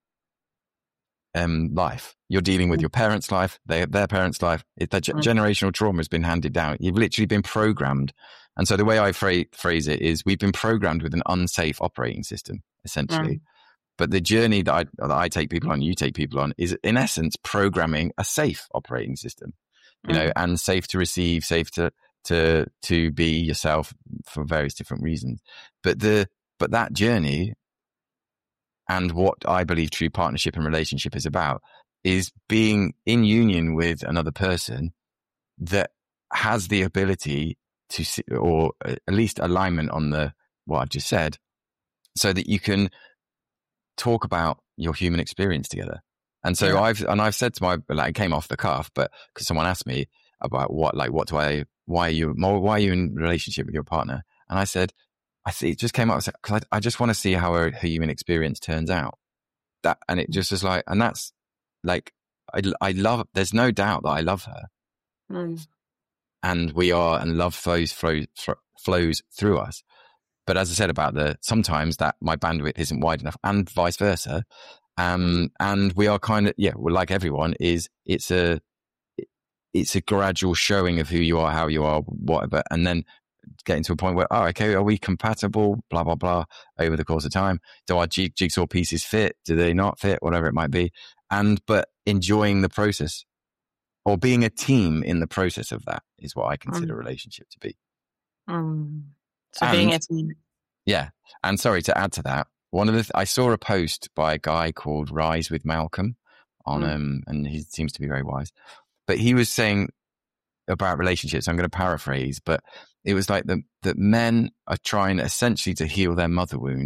um, life. You're dealing with your parents' life, their, their parents' life. It, that ge- generational trauma has been handed down. You've literally been programmed. And so the way I phrase, phrase it is we've been programmed with an unsafe operating system, essentially. Mm. But the journey that I, that I take people on, you take people on, is in essence programming a safe operating system, you mm. know, and safe to receive, safe to, to, to be yourself for various different reasons. But the, but that journey and what I believe true partnership and relationship is about is being in union with another person that has the ability to see, or at least alignment on the, what I've just said, so that you can talk about your human experience together. And so yeah. I've, and I've said to my, like it came off the cuff, but because someone asked me about what, like, what do I, why are you, why are you in relationship with your partner? And I said, I see, it just came out because I, I just want to see how her, her human experience turns out. That, and it just is like, and that's like, I, I love, there's no doubt that I love her. Mm. And we are, and love flows, flows, flows through us. But as I said about the, sometimes that my bandwidth isn't wide enough and vice versa. Um, and we are kind of, yeah, well, like everyone is, it's a, it's a gradual showing of who you are, how you are, whatever. And then getting to a point where, oh, okay, are we compatible? Blah, blah, blah, over the course of time. Do our jig- jigsaw pieces fit? Do they not fit? Whatever it might be. And, but enjoying the process or being a team in the process of that is what I consider mm. a relationship to be. Mm. So and, being a team. Yeah. And sorry to add to that. One of the, th- I saw a post by a guy called Rise with Malcolm on, mm. um, and he seems to be very wise, but he was saying about relationships. I'm going to paraphrase, but it was like the, that men are trying essentially to heal their mother wound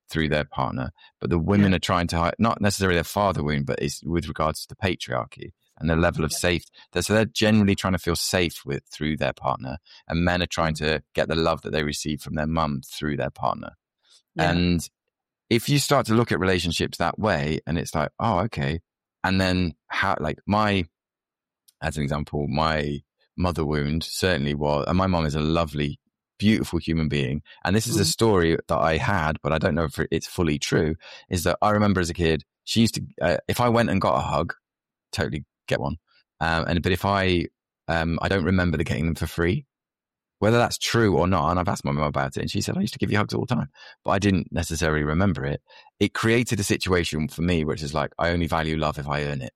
through their partner, but the women Yeah. are trying to hide, not necessarily their father wound, but it's with regards to patriarchy and the level of Yeah. safety. So they're generally trying to feel safe with through their partner, and men are trying to get the love that they receive from their mum through their partner. Yeah. And if you start to look at relationships that way, and it's like, oh, okay. And then how, like my, as an example, my mother wound certainly was, and my mom is a lovely, beautiful human being. And this is Mm. a story that I had, but I don't know if it's fully true, is that I remember as a kid, she used to, uh, if I went and got a hug, totally get one. Um, and, but if I, um, I don't remember the getting them for free, whether that's true or not. And I've asked my mum about it, and she said, I used to give you hugs all the time, but I didn't necessarily remember it. It created a situation for me, which is like, I only value love if I earn it.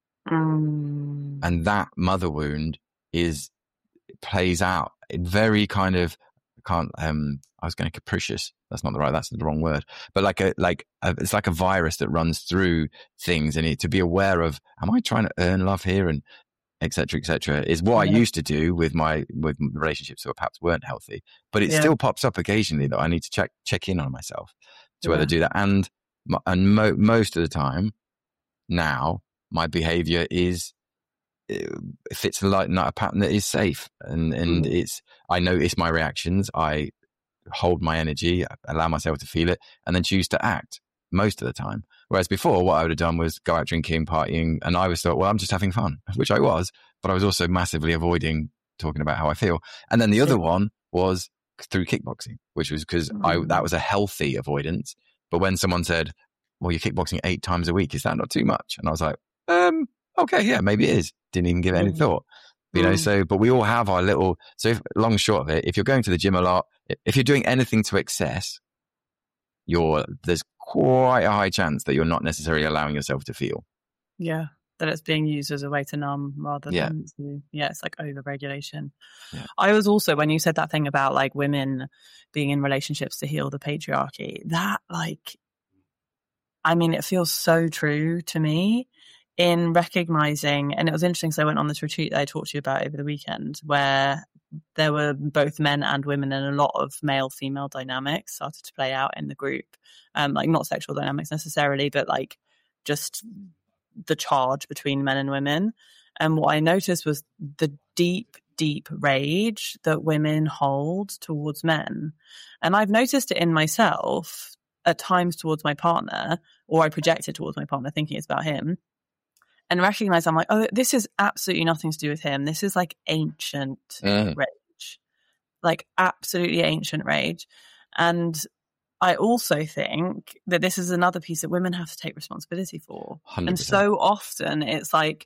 Mm. And that mother wound is, plays out very kind of, can't, um, I was going to capricious. That's not the right, that's the wrong word, but like a, like a, it's like a virus that runs through things, and it, to be aware of, am I trying to earn love here? And et cetera, et cetera, is what yeah. I used to do with my, with relationships that perhaps weren't healthy, but it yeah. still pops up occasionally that I need to check, check in on myself to yeah. whether do that. And, and mo- most of the time now, my behavior is, if it's like not a pattern that is safe, and, and mm. it's, I notice my reactions, I hold my energy, allow myself to feel it, and then choose to act most of the time. Whereas before, what I would have done was go out drinking, partying, and I was thought, well, I'm just having fun, which I was, but I was also massively avoiding talking about how I feel. And then the other one was through kickboxing, which was because mm. I, that was a healthy avoidance. But when someone said, well, you're kickboxing eight times a week, is that not too much? And I was like, um, okay, yeah, maybe it is. Didn't even give it any thought. You know, mm. so, but we all have our little, so if, long and short of it, if you're going to the gym a lot, if you're doing anything to excess, you're, there's quite a high chance that you're not necessarily allowing yourself to feel. Yeah. That it's being used as a way to numb rather yeah. than to, yeah, it's like over-regulation. Yeah. I was also, when you said that thing about like women being in relationships to heal the patriarchy, that like, I mean, it feels so true to me in recognizing, and it was interesting, so I went on this retreat that I talked to you about over the weekend, where there were both men and women, and a lot of male-female dynamics started to play out in the group. Um, like not sexual dynamics necessarily, but like just the charge between men and women. And what I noticed was the deep, deep rage that women hold towards men. And I've noticed it in myself at times towards my partner, or I project it towards my partner thinking it's about him, and recognize I'm like, oh, this is absolutely nothing to do with him. This is like ancient mm. rage, like absolutely ancient rage. And I also think that this is another piece that women have to take responsibility for. one hundred percent. And so often it's like,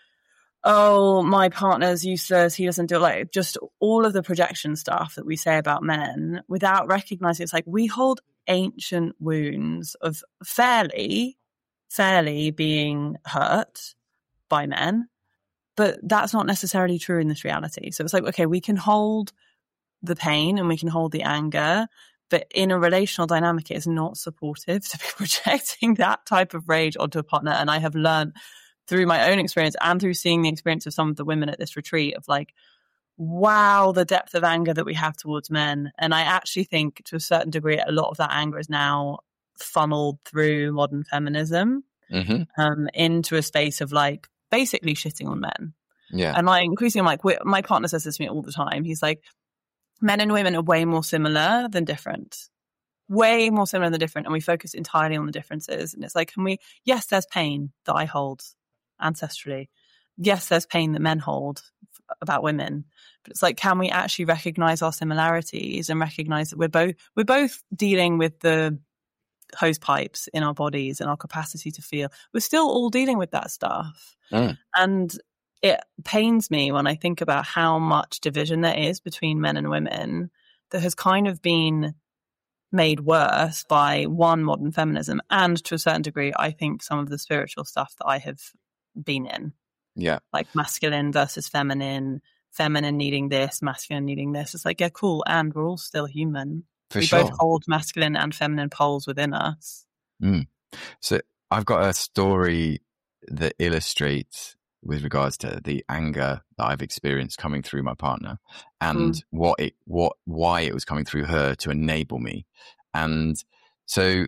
oh, my partner's useless, he doesn't do it, like just all of the projection stuff that we say about men without recognizing it's like we hold ancient wounds of fairly, fairly being hurt by men, but that's not necessarily true in this reality. So it's like, okay, we can hold the pain and we can hold the anger, but in a relational dynamic, it is not supportive to be projecting that type of rage onto a partner. And I have learned through my own experience and through seeing the experience of some of the women at this retreat of like, wow, the depth of anger that we have towards men. And I actually think to a certain degree, a lot of that anger is now funneled through modern feminism mm-hmm. um, into a space of like basically shitting on men. Yeah. And like increasingly, I'm like, my partner says this to me all the time. He's like, men and women are way more similar than different. Way more similar than different. And we focus entirely on the differences. And it's like, can we, yes, there's pain that I hold ancestrally. Yes, there's pain that men hold about women. But it's like, can we actually recognize our similarities and recognize that we're both, we're both dealing with the hose pipes in our bodies and our capacity to feel. We're still all dealing with that stuff. Mm. And it pains me when I think about how much division there is between men and women that has kind of been made worse by one, modern feminism, and to a certain degree, I think some of the spiritual stuff that I have been in. Yeah. Like masculine versus feminine, feminine needing this, masculine needing this. It's like, yeah, cool. And we're all still human. For we sure. both hold masculine and feminine poles within us. Mm. So I've got a story that illustrates with regards to the anger that I've experienced coming through my partner and mm. what it, what, why it was coming through her to enable me. And So,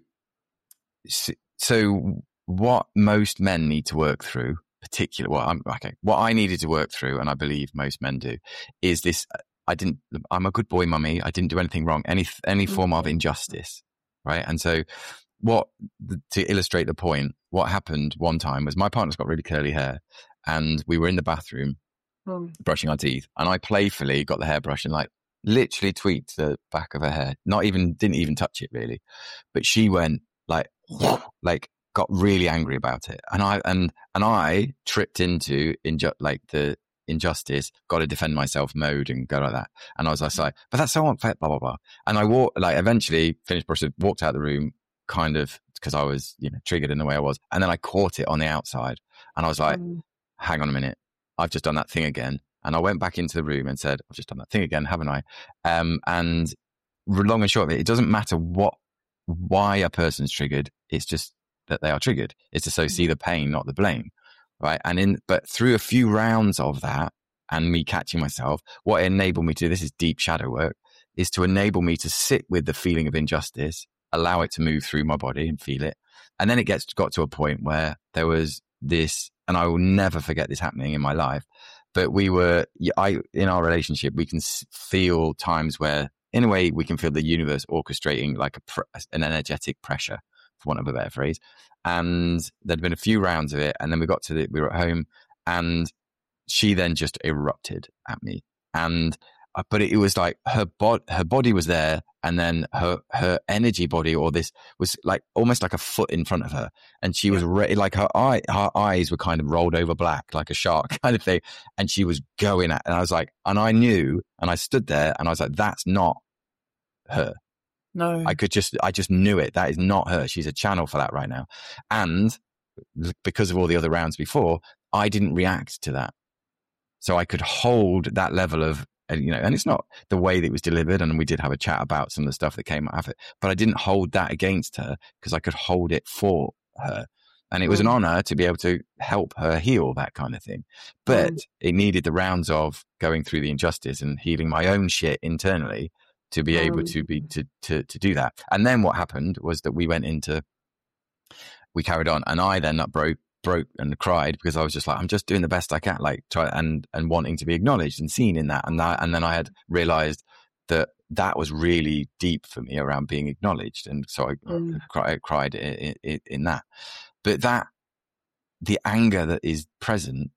so what most men need to work through, particularly, well, I'm okay. What I needed to work through, and I believe most men do, is this. I didn't, I'm a good boy, mummy. I didn't do anything wrong. Any, any form of injustice. Right. And so what, to illustrate the point, what happened one time was my partner's got really curly hair and we were in the bathroom oh. brushing our teeth, and I playfully got the hairbrush and like literally tweaked the back of her hair. Not even, didn't even touch it really. But she went like, like got really angry about it. And I, and, and I tripped into inju- like the injustice, got to defend myself mode and go like that. And I was just like, but that's so unfair, blah, blah, blah. And I walked, like eventually finished brushing, walked out of the room kind of because I was, you know, triggered in the way I was. And then I caught it on the outside and I was like, mm. hang on a minute. I've just done that thing again. And I went back into the room and said, I've just done that thing again, haven't I? Um, and long and short of it, it doesn't matter what, why a person's triggered. It's just that they are triggered. It's to so see the pain, not the blame. Right. And in, but through a few rounds of that and me catching myself, what enabled me to do, this is deep shadow work, is to enable me to sit with the feeling of injustice, allow it to move through my body and feel it. And then it gets got to a point where there was this, and I will never forget this happening in my life, but we were, I, in our relationship, we can feel times where in a way we can feel the universe orchestrating like a, an energetic pressure, for want of a better phrase. And there'd been a few rounds of it. And then we got to the, we were at home and she then just erupted at me. And, uh, but it, it was like her bod, her body was there. And then her, her energy body or this was like almost like a foot in front of her. And she was re- like her eye, her eyes were kind of rolled over black, like a shark kind of thing. And she was going at, and I was like, and I knew, and I stood there and I was like, that's not her. No, I could just, I just knew it. That is not her. She's a channel for that right now. And because of all the other rounds before, I didn't react to that. So I could hold that level of, you know, and it's not the way that it was delivered. And we did have a chat about some of the stuff that came out of it, but I didn't hold that against her because I could hold it for her. And it was an honor to be able to help her heal that kind of thing. But it needed the rounds of going through the injustice and healing my own shit internally to be able to be, to, to, to do that. And then what happened was that we went into, we carried on, and I then broke, broke and cried because I was just like, I'm just doing the best I can, like try and, and wanting to be acknowledged and seen in that. And that, and then I had realized that that was really deep for me around being acknowledged. And so I, mm. I cried in, in, in that, but that the anger that is present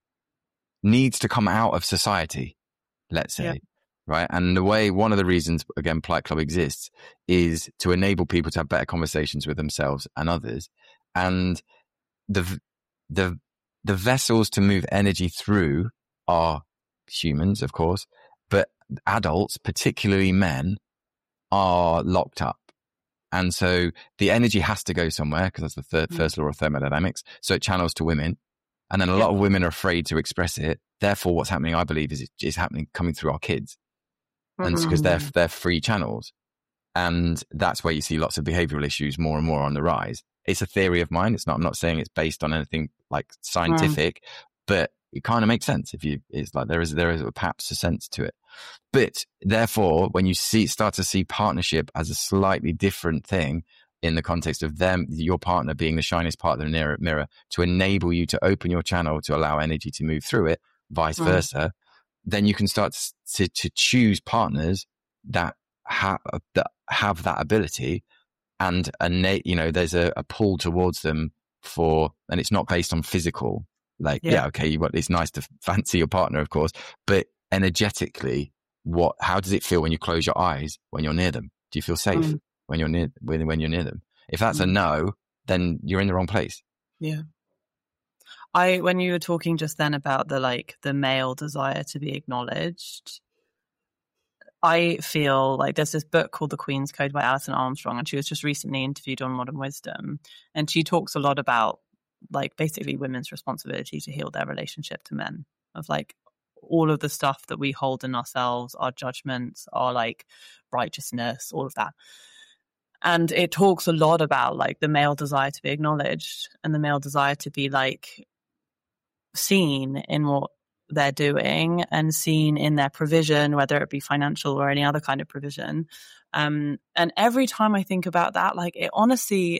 needs to come out of society, let's say. Yeah. Right. And the way, one of the reasons, again, Polite Club exists is to enable people to have better conversations with themselves and others. And the, the, the vessels to move energy through are humans, of course, but adults, particularly men, are locked up. And so the energy has to go somewhere because that's the third, mm. first law of thermodynamics. So it channels to women. And then a lot yeah. of women are afraid to express it. Therefore, what's happening, I believe, is it's happening coming through our kids. And because they're, they're free channels. And that's where you see lots of behavioral issues more and more on the rise. It's a theory of mine. It's not, I'm not saying it's based on anything like scientific, mm. but it kind of makes sense if you, it's like there is, there is perhaps a sense to it. But therefore, when you see, start to see partnership as a slightly different thing in the context of them, your partner being the shiniest part of the mirror, mirror to enable you to open your channel to allow energy to move through it, vice mm. versa, then you can start to, to choose partners that have, that have that ability and, and you know, there's a, a pull towards them for, and it's not based on physical, like, yeah, yeah okay, you want, it's nice to fancy your partner, of course, but energetically, what, how does it feel when you close your eyes, when you're near them? Do you feel safe mm. when you're near, when, when you're near them? If that's mm. a no, then you're in the wrong place. Yeah. I, when you were talking just then about the, like, the male desire to be acknowledged, I feel like there's this book called The Queen's Code by Alison Armstrong, and she was just recently interviewed on Modern Wisdom. And she talks a lot about, like, basically women's responsibility to heal their relationship to men, of like all of the stuff that we hold in ourselves, our judgments, our like righteousness, all of that. And it talks a lot about like the male desire to be acknowledged and the male desire to be like seen in what they're doing and seen in their provision, whether it be financial or any other kind of provision. Um, and every time I think about that, like it honestly,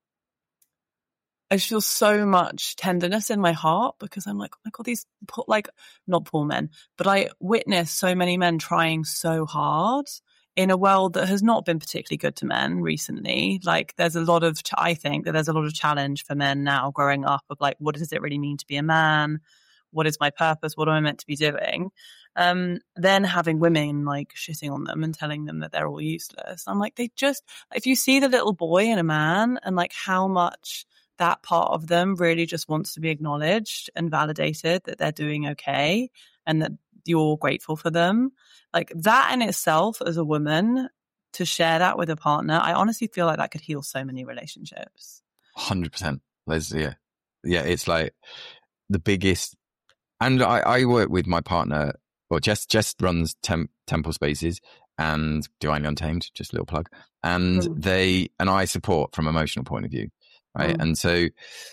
I feel so much tenderness in my heart because I'm like, oh my God, these poor, like not poor men, but I witness so many men trying so hard in a world that has not been particularly good to men recently. Like there's a lot of, I think that there's a lot of challenge for men now growing up of like, what does it really mean to be a man? What is my purpose? What am I meant to be doing? Um, then having women like shitting on them and telling them that they're all useless. I'm like, they just, if you see the little boy in a man and like how much that part of them really just wants to be acknowledged and validated that they're doing okay and that you're grateful for them. Like that in itself as a woman, to share that with a partner, I honestly feel like that could heal so many relationships. one hundred percent. There's, yeah. Yeah, it's like the biggest. And I, I work with my partner, well, Jess, Jess runs Tem- Temple Spaces and Divinely Untamed, just a little plug. And mm. they, and I support from an emotional point of view. Right. Mm. And so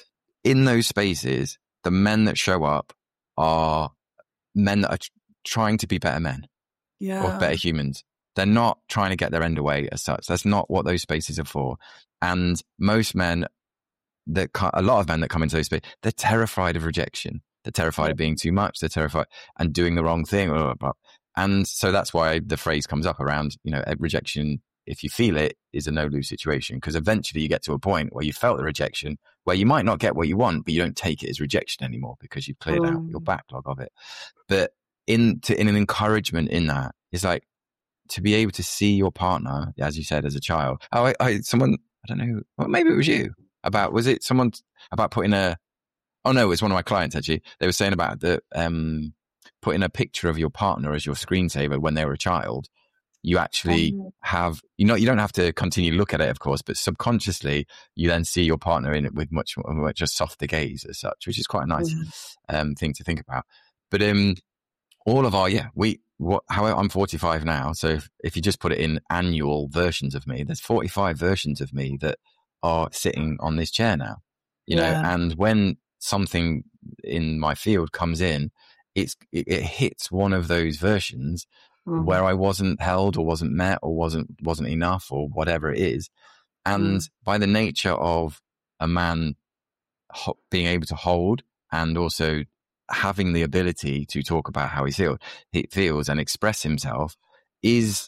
in those spaces, the men that show up are men that are tr- trying to be better men yeah. or better humans. They're not trying to get their end away as such. That's not what those spaces are for. And most men that, a lot of men that come into those spaces, they're terrified of rejection. They're terrified of being too much. They're terrified and doing the wrong thing. Blah, blah, blah. And so that's why the phrase comes up around, you know, rejection, if you feel it, is a no-lose situation. Because eventually you get to a point where you felt the rejection, where you might not get what you want, but you don't take it as rejection anymore because you've cleared mm. out your backlog of it. But in, to, in an encouragement in that, is like to be able to see your partner, as you said, as a child. Oh, I, I someone, I don't know, well, maybe it was you about, was it someone about putting a, oh no, it's one of my clients actually. They were saying about the um, putting a picture of your partner as your screensaver when they were a child. You actually um, have, you know, you don't have to continue to look at it, of course, but subconsciously you then see your partner in it with much, much a softer gaze as such, which is quite a nice mm-hmm. um, thing to think about. But um, all of our, yeah, we, what, how I'm forty-five now. So if, if you just put it in annual versions of me, there's forty-five versions of me that are sitting on this chair now, you yeah. know, and when something in my field comes in, it's it, it hits one of those versions mm. where I wasn't held or wasn't met or wasn't wasn't enough or whatever it is. And mm. by the nature of a man ho- being able to hold and also having the ability to talk about how he feels, he feels and express himself is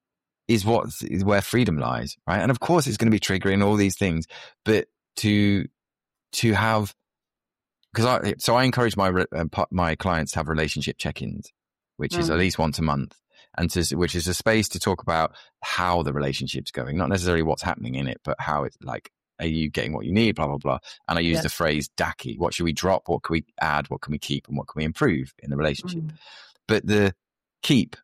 is what is where freedom lies, right? And of course, it's going to be triggering all these things, but to to have Because I, so I encourage my uh, my clients to have relationship check-ins, which mm. is at least once a month, and to, which is a space to talk about how the relationship's going, not necessarily what's happening in it, but how it's like, are you getting what you need, blah blah blah. And I use yes. the phrase D A C I: what should we drop, what can we add, what can we keep, and what can we improve in the relationship. Mm. But the keep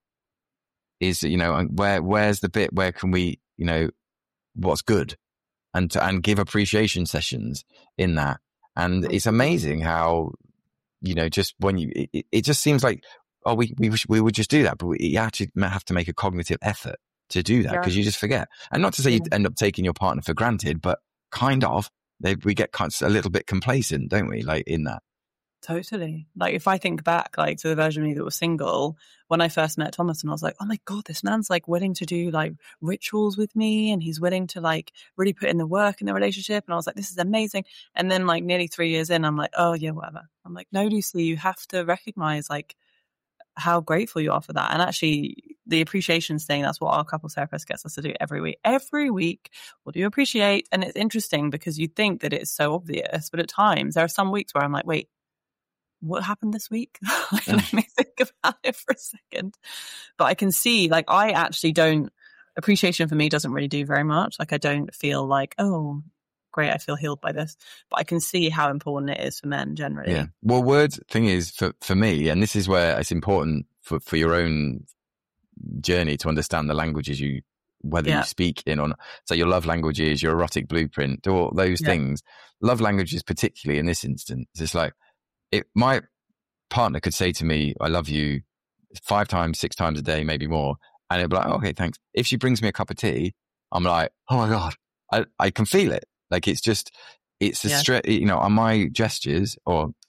is, you know, where where's the bit where can we, you know, what's good, and to, and give appreciation sessions in that. And it's amazing how, you know, just when you, it, it just seems like, oh, we we we would just do that, but we, you actually have to make a cognitive effort to do that because yeah. you just forget. And not to say yeah. you end up taking your partner for granted, but kind of, they, we get kind of a little bit complacent, don't we? Like in that. Totally. Like if I think back like to the version of me that was single, when I first met Thomas, and I was like, oh my God, this man's like willing to do like rituals with me, and he's willing to like really put in the work in the relationship. And I was like, this is amazing. And then like nearly three years in, I'm like, oh yeah, whatever. I'm like, no, Lucy, you have to recognize like how grateful you are for that. And actually the appreciation thing, that's what our couples therapist gets us to do every week. Every week, what do you appreciate? And it's interesting because you think that it's so obvious, but at times there are some weeks where I'm like, wait, what happened this week? Let me think about it for a second. But I can see, like, I actually don't, appreciation for me doesn't really do very much. Like, I don't feel like, oh, great, I feel healed by this. But I can see how important it is for men generally. Yeah. Well, words, thing is, for, for me, and this is where it's important for, for your own journey to understand the languages you, whether yeah. you speak in or not. So your love languages, your erotic blueprint, all those yeah. things. Love languages, particularly in this instance, it's like, It, my partner could say to me, I love you five times, six times a day, maybe more. And it'd be like, oh, okay, thanks. If she brings me a cup of tea, I'm like, oh my God, I, I can feel it. Like it's just, it's a yeah. straight, you know, on my gestures or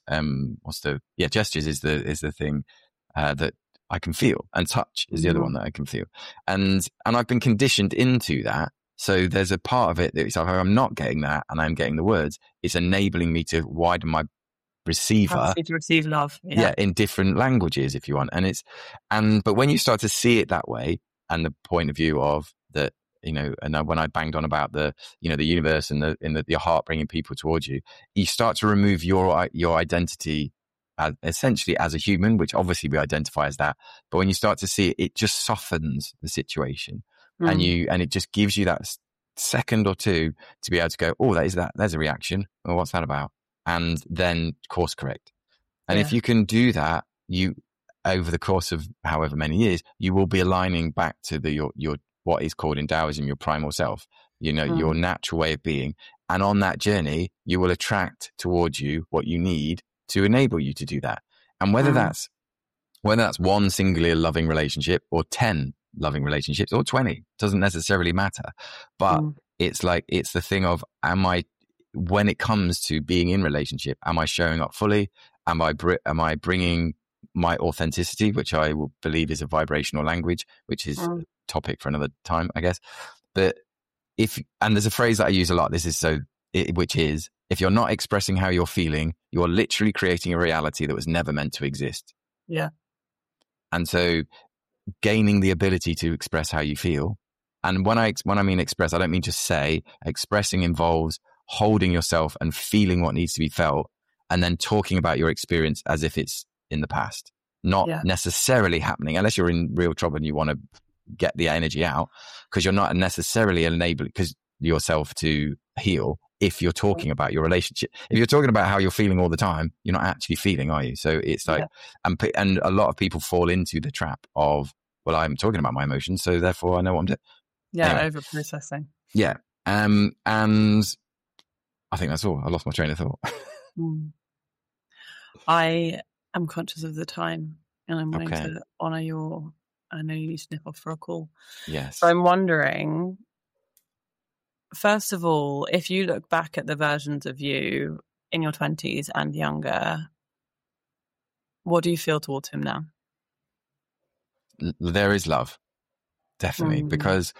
um, what's the, yeah, gestures is the, is the thing, uh, that I can feel, and touch is the mm-hmm. other one that I can feel. And, and I've been conditioned into that. So there's a part of it that it's like, I'm not getting that and I'm getting the words. It's enabling me to widen my receiver to receive love. Yeah. yeah. In different languages, if you want. And it's, and, but when you start to see it that way, and the point of view of that, you know, and when I banged on about the, you know, the universe and the, in the, your heart bringing people towards you, you start to remove your, your identity as, essentially as a human, which obviously we identify as that. But when you start to see it, it just softens the situation. Mm. And you, and it just gives you that second or two to be able to go, oh, that is that, there's a reaction. Well, what's that about? And then course correct. And yeah. if you can do that, you, over the course of however many years, you will be aligning back to the, your, your, what is called in Taoism, your primal self, you know, mm. your natural way of being. And on that journey, you will attract towards you what you need to enable you to do that. And whether mm. that's, whether that's one singular loving relationship or ten loving relationships or twenty, doesn't necessarily matter. But mm. it's like, it's the thing of, am I, when it comes to being in relationship, am I showing up fully? Am I, am I bringing my authenticity, which I will believe is a vibrational language, which is mm. a topic for another time, I guess. But if, and there's a phrase that I use a lot, this is so, it, which is, if you're not expressing how you're feeling, you're literally creating a reality that was never meant to exist. Yeah. And so gaining the ability to express how you feel. And when I, when I mean express, I don't mean just say. Expressing involves holding yourself and feeling what needs to be felt, and then talking about your experience as if it's in the past, not yeah. necessarily happening, unless you're in real trouble and you want to get the energy out, because you're not necessarily enabling because yourself to heal. If you're talking about your relationship, if you're talking about how you're feeling all the time, you're not actually feeling, are you? So it's like, yeah. and, and a lot of people fall into the trap of, well, I'm talking about my emotions, so therefore I know what I'm doing. Yeah. Anyway. Over processing. Yeah. Um, and I think that's all. I lost my train of thought. mm. I am conscious of the time, and I'm wanting okay. to honor your, I know you need to nip off for a call. Yes. So I'm wondering, first of all, if you look back at the versions of you in your twenties and younger, what do you feel towards him now? L- there is love. Definitely. Mm. Because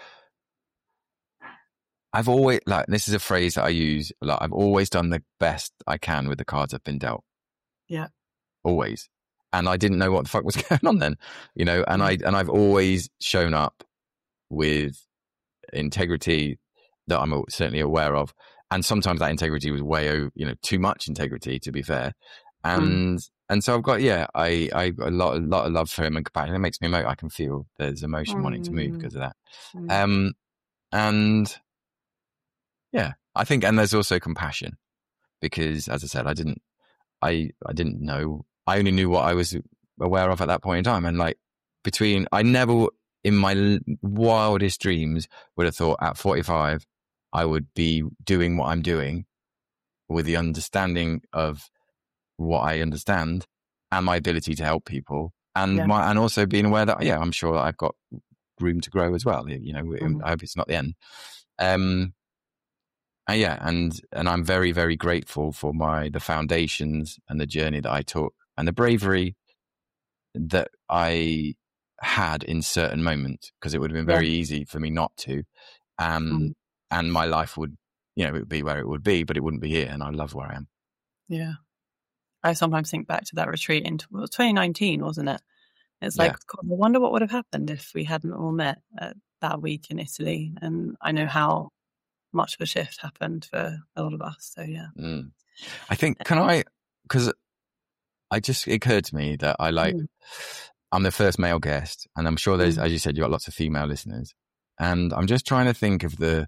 I've always, like, this is a phrase that I use a lot. I've always done the best I can with the cards I've been dealt. Yeah. Always. And I didn't know what the fuck was going on then, you know, and I, and I've always shown up with integrity that I'm certainly aware of. And sometimes that integrity was way, over, you know, too much integrity, to be fair. And, mm. and so I've got, yeah, I, I, a lot, a lot of love for him and compassion. It makes me emo- I can feel there's emotion mm. wanting to move because of that. Mm. Um, and yeah, I think, and there's also compassion because, as I said, I didn't, I, I didn't know, I only knew what I was aware of at that point in time. And like between, I never in my wildest dreams would have thought at forty-five, I would be doing what I'm doing with the understanding of what I understand and my ability to help people. And yeah. my, and also being aware that, yeah, I'm sure that I've got room to grow as well. You know, mm-hmm. I hope it's not the end. Um, and yeah. And, and I'm very, very grateful for my, the foundations and the journey that I took and the bravery that I had in certain moments, because it would have been very yeah. easy for me not to. Um, mm-hmm. And my life would, you know, it would be where it would be, but it wouldn't be here. And I love where I am. Yeah. I sometimes think back to that retreat in well, twenty nineteen, wasn't it? It's like, yeah. God, I wonder what would have happened if we hadn't all met uh, that week in Italy. And I know how much of a shift happened for a lot of us. So, yeah. Mm. I think, can I, because I just, it occurred to me that I like, mm. I'm the first male guest, and I'm sure there's, mm. as you said, you've got lots of female listeners. And I'm just trying to think of the,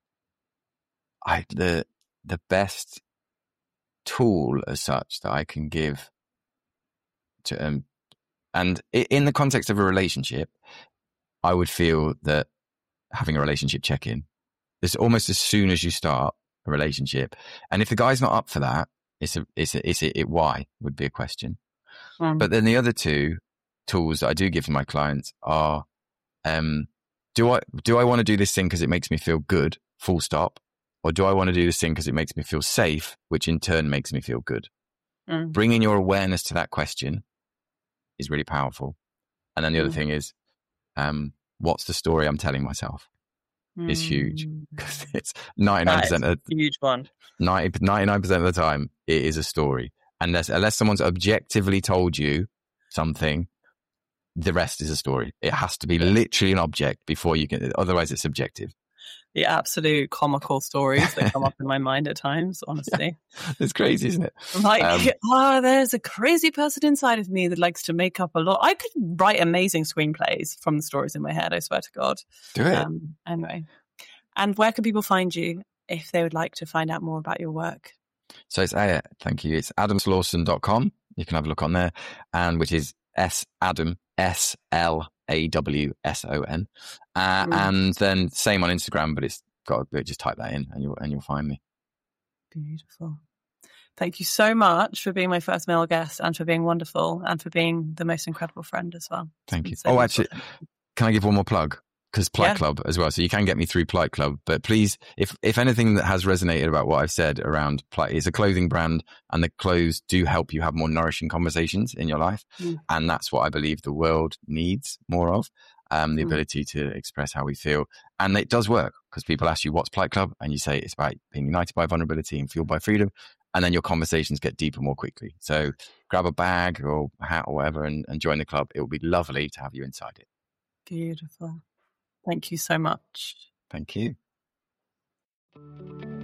I, the, the best tool as such that I can give to, um, and in the context of a relationship, I would feel that having a relationship check-in is almost as soon as you start a relationship. And if the guy's not up for that, it's a, it's a, it's a, it, why would be a question. Um, but then the other two tools that I do give to my clients are, um, do I, do I want to do this thing because it makes me feel good, full stop? Or do I want to do this thing because it makes me feel safe, which in turn makes me feel good? Mm. Bringing your awareness to that question is really powerful. And then the Mm. other thing is, um, what's the story I'm telling myself Mm. is huge, because it's ninety-nine percent That is of a huge one. ninety, ninety-nine percent of the time, it is a story. Unless, unless someone's objectively told you something, the rest is a story. It has to be literally an object before you can, otherwise it's subjective. The absolute comical stories that come up in my mind at times, honestly. Yeah. It's crazy, isn't it? I'm like, Um, oh, there's a crazy person inside of me that likes to make up a lot. I could write amazing screenplays from the stories in my head, I swear to God. do it. Um, anyway. And where can people find you if they would like to find out more about your work? So it's, uh, thank you. It's adam slawson dot com. You can have a look on there, and which is S Adam, S L A W S O N. Uh, Mm. and then same on Instagram, but it's got, just type that in and you'll, and you'll find me. Beautiful. Thank you so much for being my first male guest and for being wonderful and for being the most incredible friend as well. Thank you. So Oh, beautiful. actually, can I give one more plug? Because Plight Yeah. Club as well. So you can get me through Plight Club. But please, if if anything that has resonated about what I've said around Plight, it's a clothing brand, and the clothes do help you have more nourishing conversations in your life. Mm. And that's what I believe the world needs more of, um, the Mm. ability to express how we feel. And it does work, because people ask you, what's Plight Club? And you say it's about being united by vulnerability and fueled by freedom. And then your conversations get deeper more quickly. So grab a bag or a hat or whatever and, and join the club. It will be lovely to have you inside it. Beautiful. Thank you so much. Thank you.